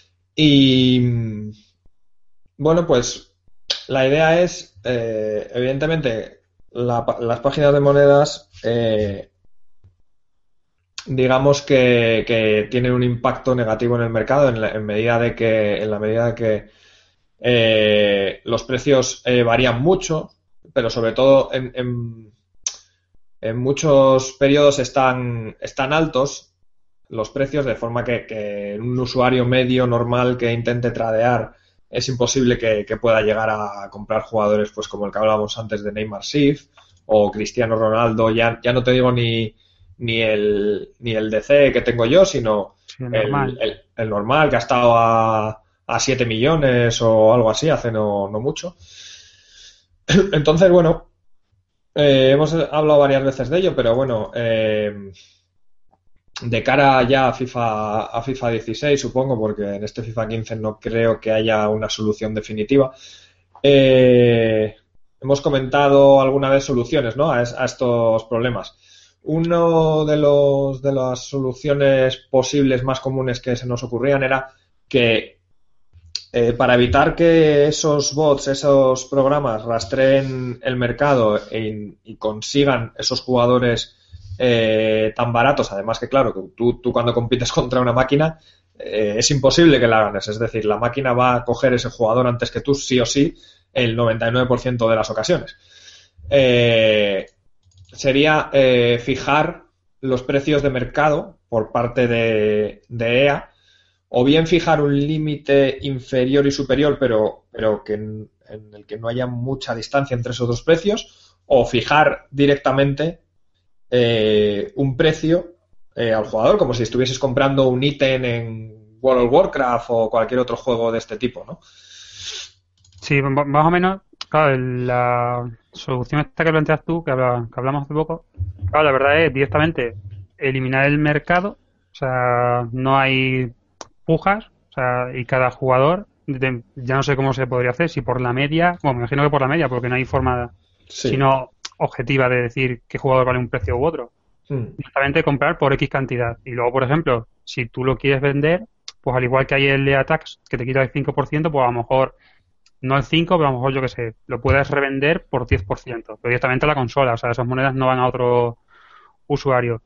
S1: Y bueno, pues la idea es, eh, evidentemente, la, las páginas de monedas, eh, digamos que, que, tienen un impacto negativo en el mercado en, la, en medida de que, en la medida de que eh, los precios eh, varían mucho, pero sobre todo en, en, en muchos periodos están, están altos los precios, de forma que, que un usuario medio normal que intente tradear es imposible que, que pueda llegar a comprar jugadores pues como el que hablábamos antes de Neymar Sif o Cristiano Ronaldo, ya, ya no te digo ni, ni el ni el D C que tengo yo, sino
S2: sí,
S1: el,
S2: normal.
S1: el, el normal que ha estado a, a siete millones o algo así hace no, no mucho. Entonces, bueno, eh, hemos hablado varias veces de ello, pero bueno, eh, de cara ya a FIFA, a FIFA dieciséis, supongo, porque en este FIFA quince no creo que haya una solución definitiva. Eh, hemos comentado alguna vez soluciones, ¿no?, a, es, a estos problemas. uno de los de las soluciones posibles más comunes que se nos ocurrían era que eh, para evitar que esos bots, esos programas rastreen el mercado e, y consigan esos jugadores eh, tan baratos, además que claro, que tú, tú cuando compites contra una máquina eh, es imposible que la ganes, es decir, la máquina va a coger ese jugador antes que tú sí o sí el noventa y nueve por ciento de las ocasiones. Eh, sería eh, fijar los precios de mercado por parte de, de E A, o bien fijar un límite inferior y superior, pero, pero que en, en el que no haya mucha distancia entre esos dos precios, o fijar directamente eh, un precio eh, al jugador, como si estuvieses comprando un ítem en World of Warcraft o cualquier otro juego de este tipo, ¿no?
S2: Sí, más o menos, claro, la solución esta que planteas tú, que, habla, que hablamos hace poco, claro, la verdad es directamente eliminar el mercado, o sea, no hay pujas, o sea, y cada jugador, de, ya no sé cómo se podría hacer, si por la media, bueno, me imagino que por la media, porque no hay forma,
S1: sí.
S2: sino objetiva de decir qué jugador vale un precio u otro. Hmm. Directamente comprar por X cantidad. Y luego, por ejemplo, si tú lo quieres vender, pues al igual que hay el de Tax que te quita el cinco por ciento, pues a lo mejor no el cinco, pero a lo mejor, yo que sé, lo puedes revender por diez por ciento, pero directamente a la consola, o sea, esas monedas no van a otro usuario.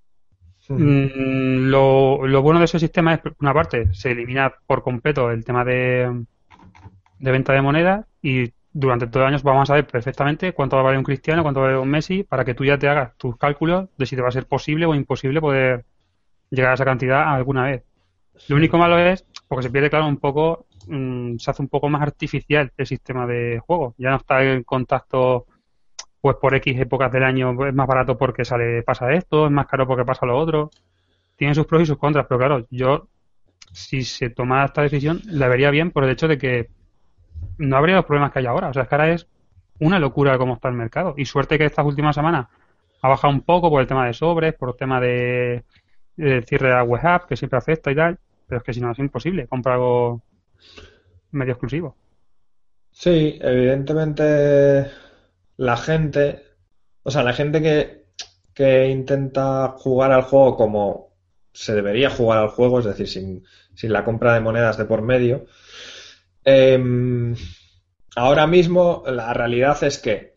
S2: Mm, lo, lo bueno de ese sistema es, por una parte, se elimina por completo el tema de, de venta de monedas y durante todo el año vamos a saber perfectamente cuánto va a valer un Cristiano, cuánto va a valer un Messi, para que tú ya te hagas tus cálculos de si te va a ser posible o imposible poder llegar a esa cantidad alguna vez. Lo único malo es, porque se pierde, claro, un poco, mmm, se hace un poco más artificial el sistema de juego. Ya no está en contacto, pues por X épocas del año es más barato porque sale pasa esto, es más caro porque pasa lo otro. Tiene sus pros y sus contras, pero claro, yo, si se tomara esta decisión, la vería bien por el hecho de que no habría los problemas que hay ahora. O sea, es que ahora es una locura cómo está el mercado. Y suerte que estas últimas semanas ha bajado un poco por el tema de sobres, por el tema de, de cierre de la web app, que siempre afecta y tal. Pero es que si no es imposible comprar algo medio exclusivo.
S1: Sí, evidentemente la gente, o sea, la gente que, que intenta jugar al juego como se debería jugar al juego, es decir, sin, sin la compra de monedas de por medio, eh, ahora mismo la realidad es que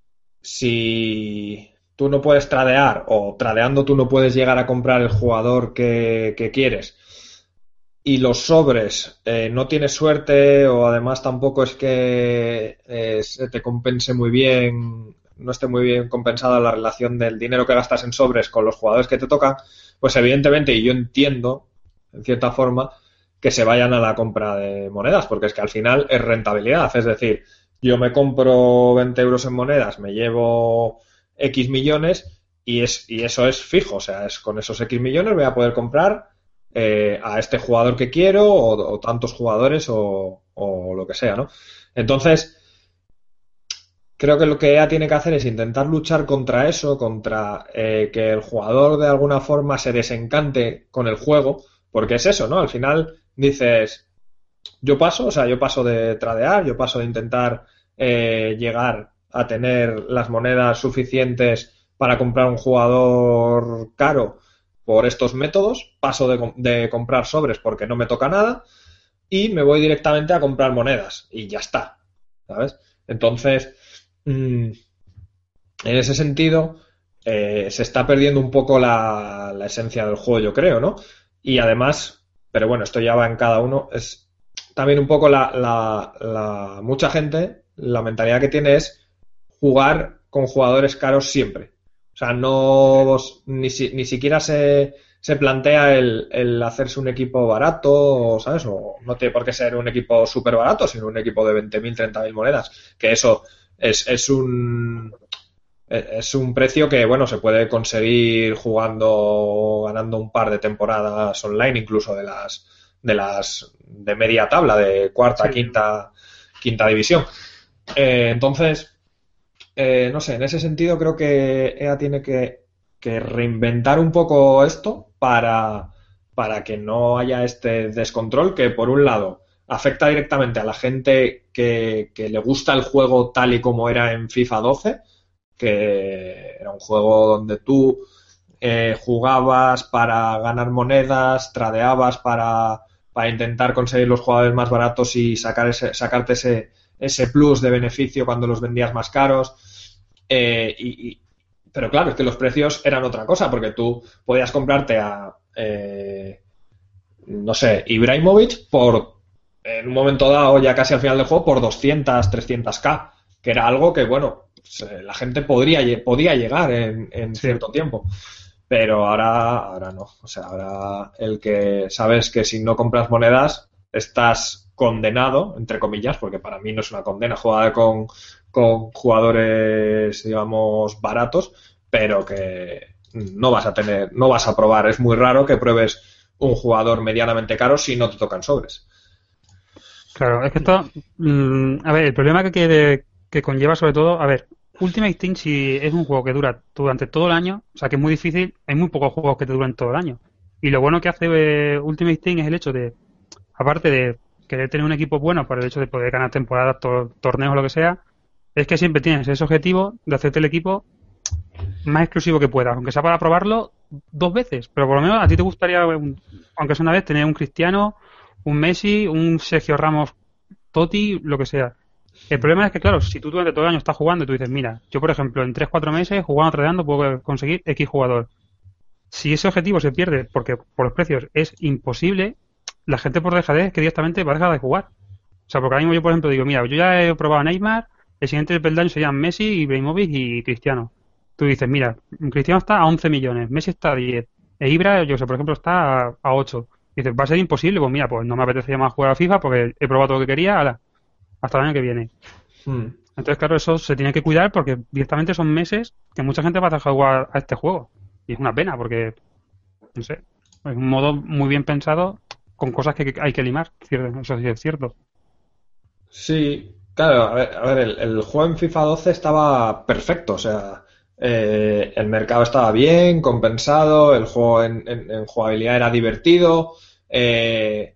S1: si tú no puedes tradear o tradeando tú no puedes llegar a comprar el jugador que, que quieres y los sobres eh, no tienes suerte o además tampoco es que eh, se te compense muy bien, no esté muy bien compensada la relación del dinero que gastas en sobres con los jugadores que te tocan, pues evidentemente, y yo entiendo en cierta forma, que se vayan a la compra de monedas, porque es que al final es rentabilidad, es decir, yo me compro veinte euros en monedas, me llevo X millones y, es, y eso es fijo, o sea, es con esos X millones voy a poder comprar eh, a este jugador que quiero o, o tantos jugadores o, o lo que sea, ¿no? Entonces, creo que lo que E A tiene que hacer es intentar luchar contra eso, contra eh, que el jugador de alguna forma se desencante con el juego, porque es eso, ¿no? Al final dices, yo paso, o sea, yo paso de tradear, yo paso de intentar eh, llegar a tener las monedas suficientes para comprar un jugador caro por estos métodos, paso de, de comprar sobres porque no me toca nada y me voy directamente a comprar monedas y ya está, ¿sabes? Entonces, mmm, en ese sentido, eh, se está perdiendo un poco la, la esencia del juego, yo creo, ¿no? Y además, pero bueno, esto ya va en cada uno, es también un poco la, la, la mucha gente, la mentalidad que tiene es jugar con jugadores caros siempre. O sea, no ni, si, ni siquiera se, se plantea el, el hacerse un equipo barato, ¿sabes? O no tiene por qué ser un equipo súper barato, sino un equipo de veinte mil, treinta mil monedas. Que eso es, es un es un precio que, bueno, se puede conseguir jugando, ganando un par de temporadas online, incluso de las de las de media tabla, de cuarta, sí. quinta, quinta división. Eh, entonces, eh, no sé, en ese sentido creo que E A tiene que, que reinventar un poco esto para, para que no haya este descontrol que, por un lado, afecta directamente a la gente que, que le gusta el juego tal y como era en FIFA doce, que era un juego donde tú eh, jugabas para ganar monedas, tradeabas para, para intentar conseguir los jugadores más baratos y sacar ese, sacarte ese, ese plus de beneficio cuando los vendías más caros. Eh, y, y, pero claro, es que los precios eran otra cosa, porque tú podías comprarte a, eh, no sé, Ibrahimovic por, en un momento dado, ya casi al final del juego, por doscientos, trescientos K, que era algo que, bueno, la gente podría, podía llegar en, en sí. cierto tiempo. Pero ahora, ahora no. O sea, ahora el que sabes que si no compras monedas estás condenado, entre comillas, porque para mí no es una condena jugar con, con jugadores, digamos, baratos, pero que no vas a tener, no vas a probar. Es muy raro que pruebes un jugador medianamente caro si no te tocan sobres.
S2: Claro, es que esto, mmm, a ver, el problema que, que, que conlleva sobre todo, a ver, Ultimate Team si es un juego que dura durante todo el año, o sea que es muy difícil, hay muy pocos juegos que te duran todo el año. Y lo bueno que hace eh, Ultimate Team es el hecho de, aparte de querer tener un equipo bueno por el hecho de poder ganar temporadas, to- torneos o lo que sea, es que siempre tienes ese objetivo de hacerte el equipo más exclusivo que puedas, aunque sea para probarlo dos veces, pero por lo menos a ti te gustaría, un, aunque sea una vez, tener un Cristiano, un Messi, un Sergio Ramos, Totti, lo que sea. El problema es que, claro, si tú durante todo el año estás jugando y tú dices, mira, yo por ejemplo en tres cuatro meses jugando, tradeando, puedo conseguir X jugador. Si ese objetivo se pierde porque por los precios es imposible, la gente por dejadez que directamente va a dejar de jugar. O sea, porque ahora mismo yo por ejemplo digo, mira, yo ya he probado a Neymar, el siguiente peldaño serían Messi, Ibrahimovic y Cristiano. Tú dices, mira, Cristiano está a once millones, Messi está a diez, e Ibra, yo sé, por ejemplo, está a, a ocho. Y dices, va a ser imposible, pues mira, pues no me apetece más jugar a FIFA porque he probado todo lo que quería, ala, hasta el año que viene. Hmm. Entonces, claro, eso se tiene que cuidar porque directamente son meses que mucha gente va a dejar de jugar a este juego. Y es una pena porque, no sé, es un modo muy bien pensado con cosas que hay que limar, eso sí es cierto.
S1: Sí, claro, a ver, a ver el, el juego en FIFA doce estaba perfecto, o sea, eh, el mercado estaba bien, compensado, el juego en, en, en jugabilidad era divertido, eh,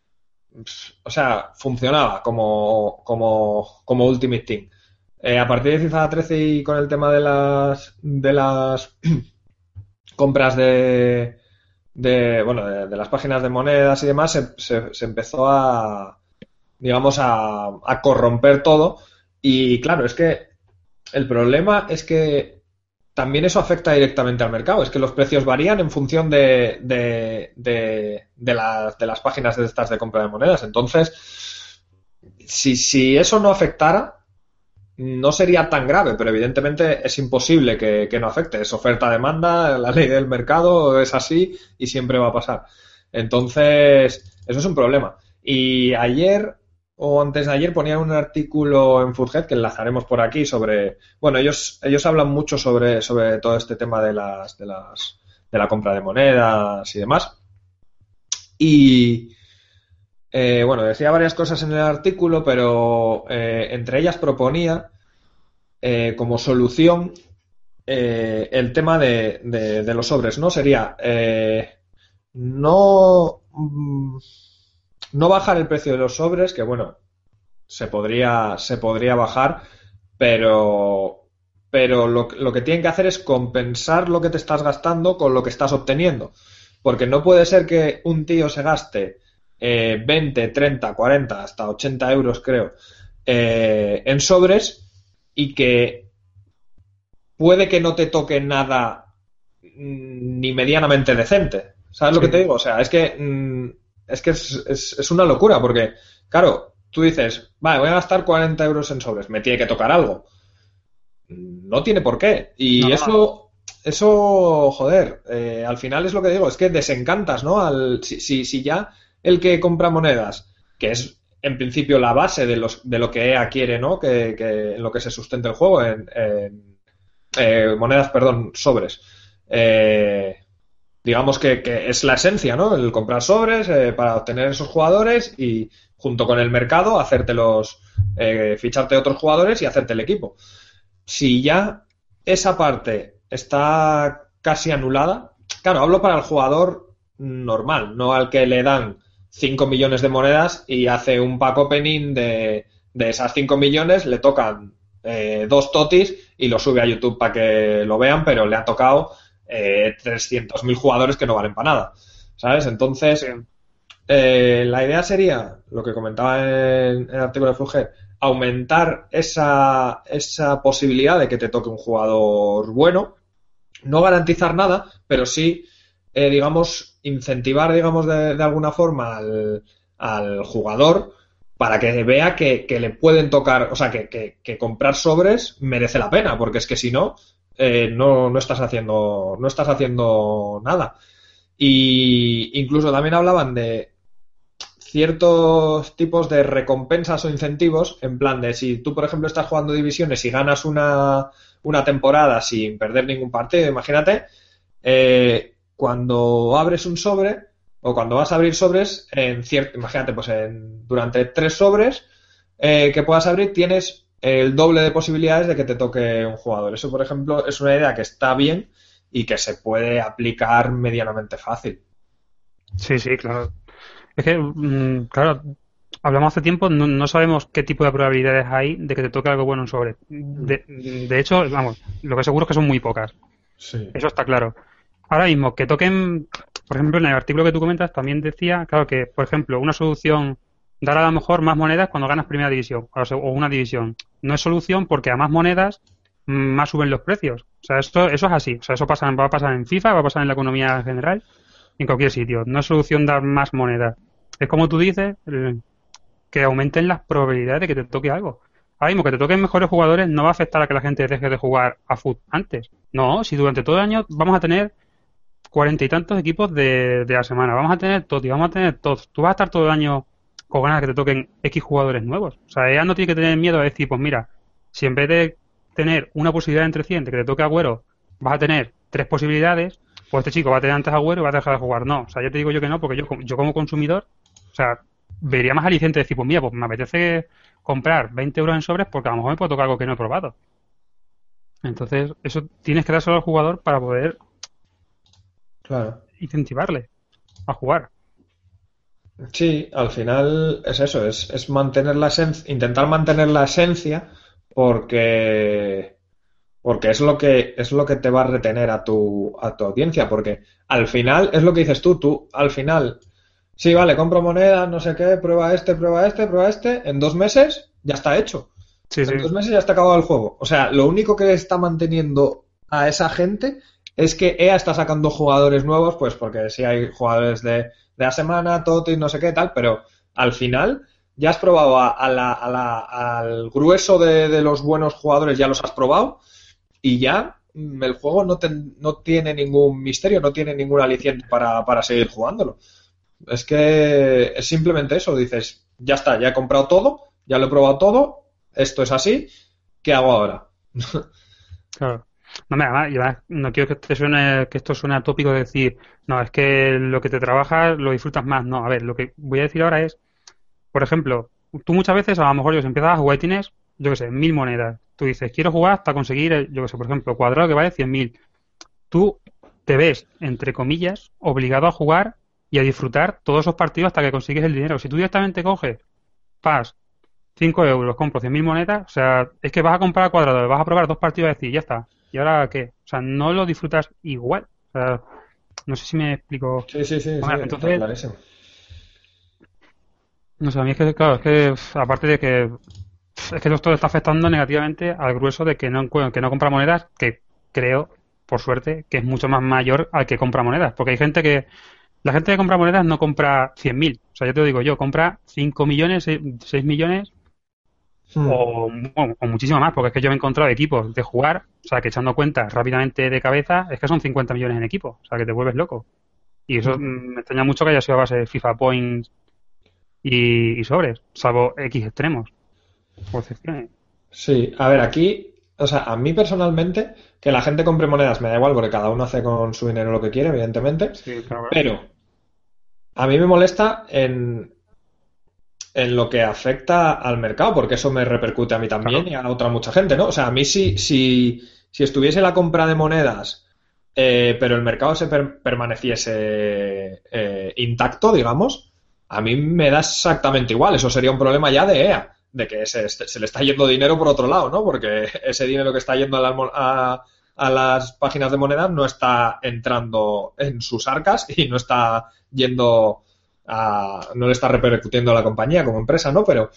S1: o sea, funcionaba como, como, como Ultimate Team. Eh, a partir de FIFA trece y con el tema de las de las compras de, de bueno de, de las páginas de monedas y demás se, se, se empezó a digamos a, a corromper todo y claro, es que el problema es que también eso afecta directamente al mercado, es que los precios varían en función de, de, de, de, la, de las páginas de estas de compra de monedas. Entonces, si, si eso no afectara, no sería tan grave, pero evidentemente es imposible que, que no afecte. Es oferta-demanda, la ley del mercado es así y siempre va a pasar. Entonces, eso es un problema. Y ayer o antes de ayer ponían un artículo en Foodhead que enlazaremos por aquí sobre, bueno, ellos ellos hablan mucho sobre, sobre todo este tema de las de las de la compra de monedas y demás. Y eh, bueno, decía varias cosas en el artículo, pero eh, entre ellas proponía eh, como solución eh, el tema de, de, de los sobres, ¿no? Sería eh, no mm, no bajar el precio de los sobres, que bueno, se podría, se podría bajar, pero, pero lo, lo que tienen que hacer es compensar lo que te estás gastando con lo que estás obteniendo. Porque no puede ser que un tío se gaste eh, veinte, treinta, cuarenta, hasta ochenta euros, creo, eh, en sobres y que puede que no te toque nada ni medianamente decente. ¿Sabes lo sí. que te digo? O sea, es que... Mmm, Es que es, es, es una locura porque, claro, tú dices, vale, voy a gastar cuarenta euros en sobres, me tiene que tocar algo. No tiene por qué. Y no, eso, no. eso, joder, eh, al final es lo que digo, es que desencantas, ¿no? Al, si, si, si ya el que compra monedas, que es en principio la base de, los, de lo que E A quiere, ¿no? Que, que en lo que se sustenta el juego, en, en eh, monedas, perdón, sobres. Eh... Digamos que, que es la esencia, ¿no? El comprar sobres eh, para obtener esos jugadores y junto con el mercado hacértelos, eh, ficharte otros jugadores y hacerte el equipo. Si ya esa parte está casi anulada, claro, hablo para el jugador normal, no al que le dan cinco millones de monedas y hace un pack opening de, de esas cinco millones, le tocan eh, dos totis y lo sube a YouTube para que lo vean, pero le ha tocado eh, trescientos mil jugadores que no valen para nada, ¿sabes? Entonces,
S2: Sí.
S1: eh, la idea sería, lo que comentaba en, en el artículo de Fluger, aumentar esa, esa posibilidad de que te toque un jugador bueno, no garantizar nada, pero sí, eh, digamos, incentivar, digamos, de, de alguna forma al, al jugador para que vea que, que le pueden tocar, o sea, que, que, que comprar sobres merece la pena, porque es que si no, eh, no, no estás haciendo, no estás haciendo nada. Y incluso también hablaban de ciertos tipos de recompensas o incentivos, en plan de si tú, por ejemplo, estás jugando divisiones y ganas una, una temporada sin perder ningún partido, imagínate, eh, cuando abres un sobre o cuando vas a abrir sobres, en cierto, imagínate, pues en, durante tres sobres eh, que puedas abrir tienes el doble de posibilidades de que te toque un jugador. Eso, por ejemplo, es una idea que está bien y que se puede aplicar medianamente fácil.
S2: Sí, sí, claro. Es que, mm, claro, hablamos hace tiempo, no, no sabemos qué tipo de probabilidades hay de que te toque algo bueno en sobre. De, de hecho, vamos, lo que seguro es que son muy pocas.
S1: Sí.
S2: Eso está claro. Ahora mismo, que toquen, por ejemplo, en el artículo que tú comentas, también decía, claro, que, por ejemplo, una solución, dar a lo mejor más monedas cuando ganas primera división o o una división. No es solución porque a más monedas, mm, más suben los precios. O sea, eso, eso es así. O sea, eso pasa, va a pasar en FIFA, va a pasar en la economía general, en cualquier sitio. No es solución dar más monedas. Es como tú dices, el- que aumenten las probabilidades de que te toque algo. Ahora mismo, que te toquen mejores jugadores no va a afectar a que la gente deje de jugar a fútbol antes. No, si durante todo el año vamos a tener cuarenta y tantos equipos de, de la semana, vamos a tener todos y vamos a tener todos. Tú vas a estar todo el año con ganas de que te toquen X jugadores nuevos. O sea, ella no tiene que tener miedo a decir, pues mira, si en vez de tener una posibilidad entre cien de que te toque Agüero, vas a tener tres posibilidades, pues este chico va a tener antes Agüero y va a dejar de jugar. No, o sea, ya te digo yo que no, porque yo, como- yo como consumidor, o sea, vería más aliciente decir, pues mira, pues me apetece comprar veinte euros en sobres porque a lo mejor me puede tocar algo que no he probado. Entonces, eso tienes que dárselo al jugador para poder
S1: Claro.
S2: incentivarle a jugar.
S1: Sí, al final es eso, es, es mantener la esencia, intentar mantener la esencia porque, porque es lo que, es lo que te va a retener a tu, a tu audiencia, porque al final es lo que dices tú, tú al final, sí, vale, compro monedas, no sé qué, prueba este, prueba este, prueba este, en dos meses ya está hecho.
S2: Sí, sí,
S1: En dos meses ya está acabado el juego. O sea, lo único que está manteniendo a esa gente es que E A está sacando jugadores nuevos, pues porque sí hay jugadores de, de la semana, Toti, no sé qué tal, pero al final ya has probado a, a la, a la, al grueso de, de los buenos jugadores, ya los has probado y ya mm, el juego no, te, no tiene ningún misterio, no tiene ningún aliciente para, para seguir jugándolo. Es que es simplemente eso, dices, ya está, ya he comprado todo, ya lo he probado todo, esto es así, ¿qué hago ahora?
S2: claro. No, mira, además, y además, no quiero que, te suene, que esto suene tópico de decir, no, es que lo que te trabajas lo disfrutas más. No, a ver, lo que voy a decir ahora es, por ejemplo, tú muchas veces, a lo mejor, yo si empiezas a jugar y tienes, yo qué sé, mil monedas. Tú dices, quiero jugar hasta conseguir, eh, yo qué sé, por ejemplo, cuadrado que vale cien mil. Tú te ves, entre comillas, obligado a jugar y a disfrutar todos esos partidos hasta que consigues el dinero. Si tú directamente coges, pas, cinco euros, compro cien mil monedas, o sea, es que vas a comprar cuadrado, vas a probar dos partidos y decir, ya está. ¿Y ahora qué? O sea, no lo disfrutas igual. O sea, no sé si me explico.
S1: Sí, sí, sí, sí,
S2: Bueno,
S1: está
S2: entonces,
S1: clarísimo.
S2: no sé, a mí es que, claro, es que, uf, aparte de que, uf, es que esto está afectando negativamente al grueso de que no, encu- que no compra monedas, que creo, por suerte, que es mucho más mayor al que compra monedas. Porque hay gente que, la gente que compra monedas no compra cien mil. O sea, yo te lo digo yo, compra cinco millones, seis millones
S1: Hmm.
S2: o, bueno, o muchísimo más, porque es que yo me he encontrado equipos de jugar, o sea, que echando cuentas rápidamente de cabeza, es que son cincuenta millones en equipo, o sea, que te vuelves loco. Y eso
S1: Hmm.
S2: mm, me extraña mucho que haya sido a base de FIFA Points y, y sobres, salvo X extremos, por excepciones.
S1: Sí, a ver, aquí, o sea, a mí personalmente, que la gente compre monedas me da igual porque cada uno hace con su dinero lo que quiere, evidentemente,
S2: Sí, claro.
S1: pero a mí me molesta en, en lo que afecta al mercado, porque eso me repercute a mí también
S2: Claro.
S1: y a otra mucha gente, ¿no? O sea, a mí si, si, si estuviese la compra de monedas, eh, pero el mercado se per- permaneciese eh, intacto, digamos, a mí me da exactamente igual. Eso sería un problema ya de E A, de que se, se le está yendo dinero por otro lado, ¿no? Porque ese dinero que está yendo a las, a, a las páginas de monedas no está entrando en sus arcas y no está yendo a, no le está repercutiendo a la compañía como empresa, ¿no? Pero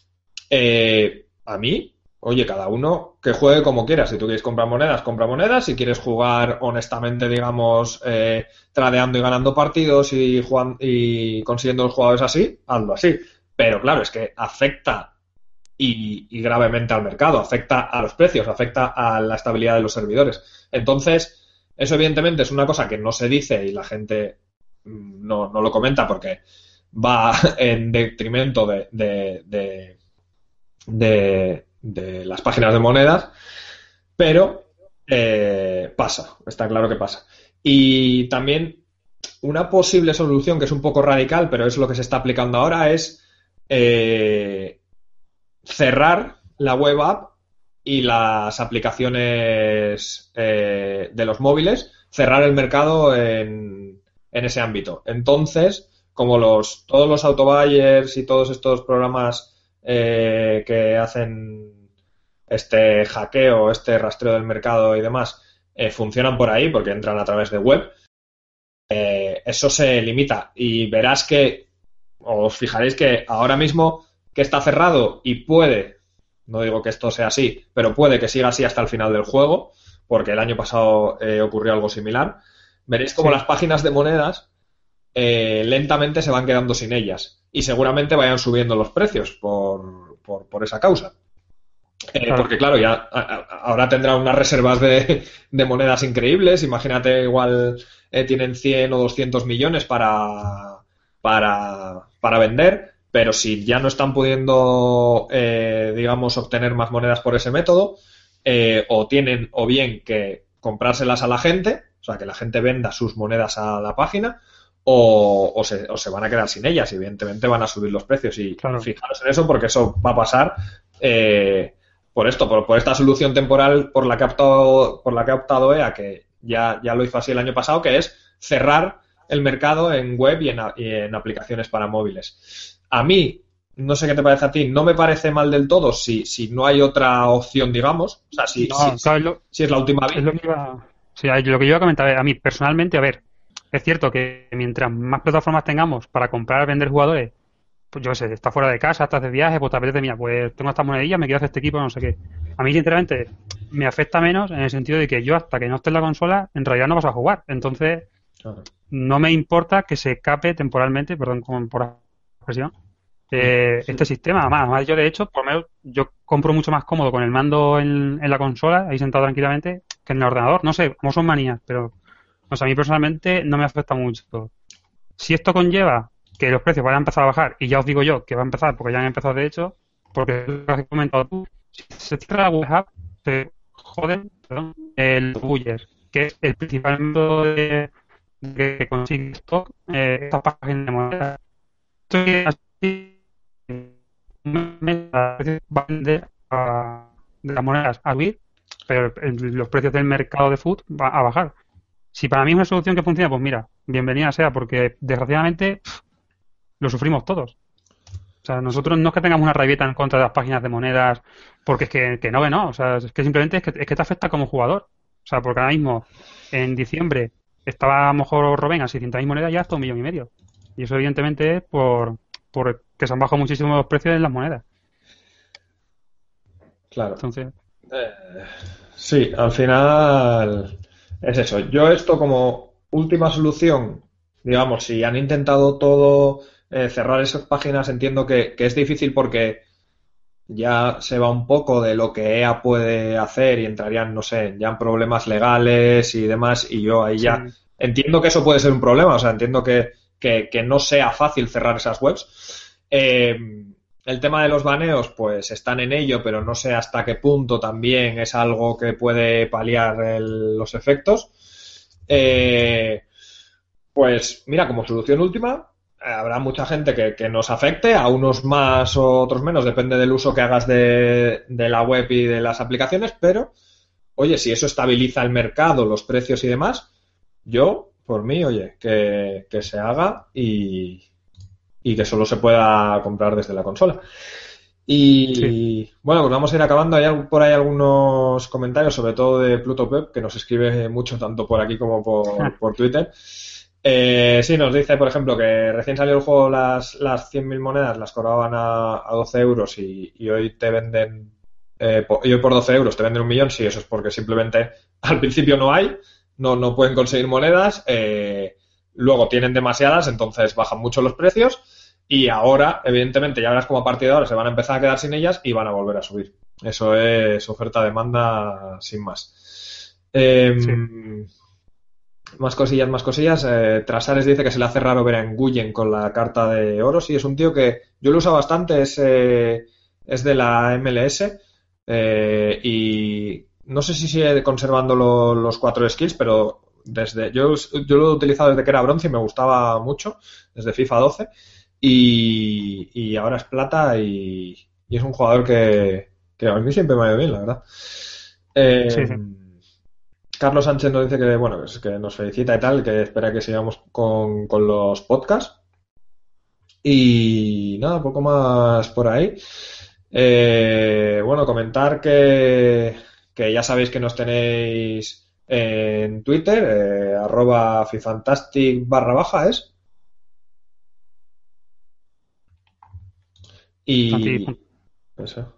S1: eh, a mí, oye, cada uno que juegue como quiera. Si tú quieres comprar monedas, compra monedas. Si quieres jugar honestamente, digamos, eh, tradeando y ganando partidos y, jugando, y consiguiendo los jugadores así, hazlo así. Pero claro, es que afecta y, y gravemente al mercado, afecta a los precios, afecta a la estabilidad de los servidores. Entonces, eso evidentemente es una cosa que no se dice y la gente no, no lo comenta porque va en detrimento de, de, de, de, de las páginas de monedas, pero eh, pasa, está claro que pasa. Y también una posible solución que es un poco radical, pero es lo que se está aplicando ahora, es Eh, cerrar la web app y las aplicaciones eh, de los móviles, cerrar el mercado en, en ese ámbito. Entonces, como los todos los autobuyers y todos estos programas eh, que hacen este hackeo, este rastreo del mercado y demás, eh, funcionan por ahí porque entran a través de web, eh, eso se limita y verás que os fijaréis que ahora mismo que está cerrado y puede, no digo que esto sea así, pero puede que siga así hasta el final del juego, porque el año pasado eh, ocurrió algo similar, veréis como sí. Las páginas de monedas eh, lentamente se van quedando sin ellas y seguramente vayan subiendo los precios por, por, por esa causa. Eh, claro. Porque claro, ya a, a, ahora tendrán unas reservas de, de monedas increíbles, imagínate igual eh, tienen cien o doscientos millones para... Para, para vender, pero si ya no están pudiendo, eh, digamos, obtener más monedas por ese método, eh, o tienen o bien que comprárselas a la gente, o sea, que la gente venda sus monedas a la página, o, o, se, o se van a quedar sin ellas y evidentemente van a subir los precios. Y claro. Fijaros en eso porque eso va a pasar eh, por esto, por, por esta solución temporal por la que ha optado, por la que ha optado E A, que ya, ya lo hizo así el año pasado, que es cerrar el mercado en web y en, y en aplicaciones para móviles. A mí, no sé qué te parece a ti, no me parece mal del todo si, si no hay otra opción, digamos. O sea, si,
S2: no,
S1: si,
S2: claro, lo,
S1: si es la última vez.
S2: Es lo que iba, sí, lo que yo iba a comentar, a mí personalmente, a ver, es cierto que mientras más plataformas tengamos para comprar, vender jugadores, pues yo qué sé, estás fuera de casa, estás de viaje, pues te apetece, mira, pues tengo estas monedillas, me quiero hacer este equipo, no sé qué. A mí, sinceramente, me afecta menos en el sentido de que yo hasta que no esté en la consola, en realidad no vas a jugar. Entonces... Claro. No me importa que se cape temporalmente, perdón por la expresión, eh, sí. este sistema. Además, además, yo de hecho, por lo menos, yo compro mucho más cómodo con el mando en, en la consola, ahí sentado tranquilamente, que en el ordenador. No sé, como son manías, pero o sea, a mí personalmente no me afecta mucho. Si esto conlleva que los precios vayan a empezar a bajar, y ya os digo yo que va a empezar, porque ya han empezado de hecho, porque lo que has comentado tú, si se cierra la web app, se joden, perdón, el buyer, que es el principal método de que consigue stock, eh, esta página de moneda. Esto que así va a vender a, de las monedas a subir, pero el, los precios del mercado de food va a bajar. Si para mí es una solución que funciona, pues mira, bienvenida sea, porque desgraciadamente pff, lo sufrimos todos. O sea, nosotros no es que tengamos una rabieta en contra de las páginas de monedas, porque es que, que no, que no. O sea, es que simplemente es que, es que te afecta como jugador. O sea, porque ahora mismo, en diciembre, estaba a lo mejor Robén a seiscientas mil monedas ya hasta un millón y medio. Y eso evidentemente es por, por que se han bajado muchísimo los precios de las monedas.
S1: Claro.
S2: Entonces...
S1: Eh, sí, al final es eso. Yo esto como última solución, digamos, si han intentado todo eh, cerrar esas páginas, entiendo que, que es difícil porque ya se va un poco de lo que E A puede hacer y entrarían, no sé, ya en problemas legales y demás, y yo ahí ya sí. Entiendo que eso puede ser un problema, o sea, entiendo que, que, que no sea fácil cerrar esas webs. Eh, el tema de los baneos, pues están en ello, pero no sé hasta qué punto también es algo que puede paliar el, los efectos. Eh, pues mira, como solución última, habrá mucha gente que, que nos afecte, a unos más o otros menos, depende del uso que hagas de, de la web y de las aplicaciones, pero, oye, si eso estabiliza el mercado, los precios y demás, yo, por mí, oye, que, que se haga y, y que solo se pueda comprar desde la consola. Y
S2: Sí.
S1: bueno, pues vamos a ir acabando. Hay al- por ahí algunos comentarios, sobre todo de Pluto Pep, que nos escribe mucho tanto por aquí como por, por Twitter. Eh, sí, nos dice, por ejemplo, que recién salió el juego las, las cien mil monedas, las cobraban a, a doce euros y, y hoy te venden, eh, po- y hoy por doce euros te venden un millón. Sí, eso es porque simplemente al principio no hay, no, no pueden conseguir monedas, eh, luego tienen demasiadas, entonces bajan mucho los precios y ahora, evidentemente, ya verás como a partir de ahora se van a empezar a quedar sin ellas y van a volver a subir. Eso es oferta-demanda sin más.
S2: Sí.
S1: Em, más cosillas, más cosillas. Eh, Trasares dice que se le hace raro ver a Nguyen con la carta de oro. Sí, es un tío que yo lo uso bastante, es, eh, es de la M L S eh, y no sé si sigue conservando lo- los cuatro skills, pero desde yo, yo lo he utilizado desde que era bronce y me gustaba mucho, desde FIFA doce y, y ahora es plata y, y es un jugador que, que a mí siempre me ha ido bien, la verdad. Eh,
S2: Sí, sí.
S1: Carlos Sánchez nos dice que, bueno, es que nos felicita y tal, que espera que sigamos con, con los podcasts. Y nada, poco más por ahí. Eh, bueno, comentar que, que ya sabéis que nos tenéis en Twitter, eh, arroba fifantastic barra baja es.
S2: Santi,
S1: Y eso.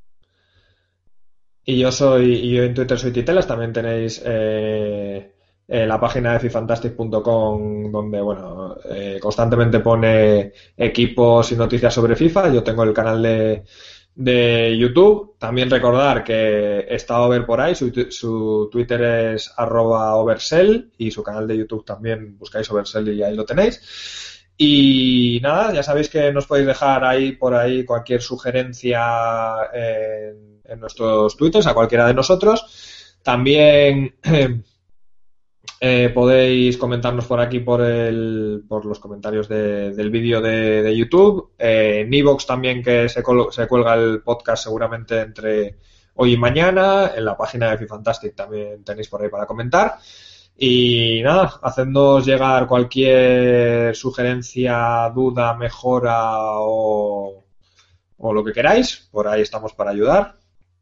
S1: Y yo soy, y yo en Twitter soy Titelas, también tenéis eh, eh, la página de fifantastic punto com donde, bueno, eh, constantemente pone equipos y noticias sobre FIFA. Yo tengo el canal de, de YouTube. También recordar que está Over por ahí, su, tu- su Twitter es arroba Oversell y su canal de YouTube también buscáis Oversell y ahí lo tenéis. Y nada, ya sabéis que nos podéis dejar ahí por ahí cualquier sugerencia en, en nuestros twitters, a cualquiera de nosotros. También eh, podéis comentarnos por aquí por el, por los comentarios de- del vídeo de, de YouTube. Eh, en iVoox también que se, col- se cuelga el podcast seguramente entre hoy y mañana. En la página de Fifantastic también tenéis por ahí para comentar. Y nada, hacednos llegar cualquier sugerencia, duda, mejora o, o lo que queráis. Por ahí estamos para ayudar.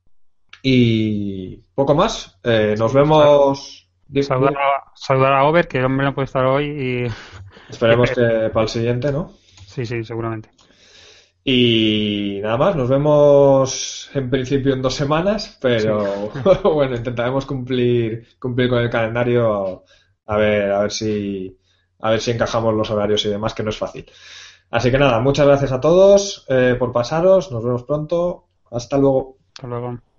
S1: Y poco más. Eh, nos
S2: sí. Sa-
S1: vemos. Dime,
S2: Saludar
S1: dime.
S2: a, saludar a Over, que el hombre no puede estar hoy y, y
S1: Esperemos
S2: espe-
S1: que para el siguiente, ¿no?
S2: sí, sí, seguramente.
S1: Y nada más, nos vemos en principio en dos semanas,
S2: Sí.
S1: pero bueno, intentaremos cumplir, cumplir con el calendario a ver, a ver si, a ver si encajamos los horarios y demás, que no es fácil. Así que nada, muchas gracias a todos eh, por pasaros, nos vemos pronto, hasta luego.
S2: Hasta luego.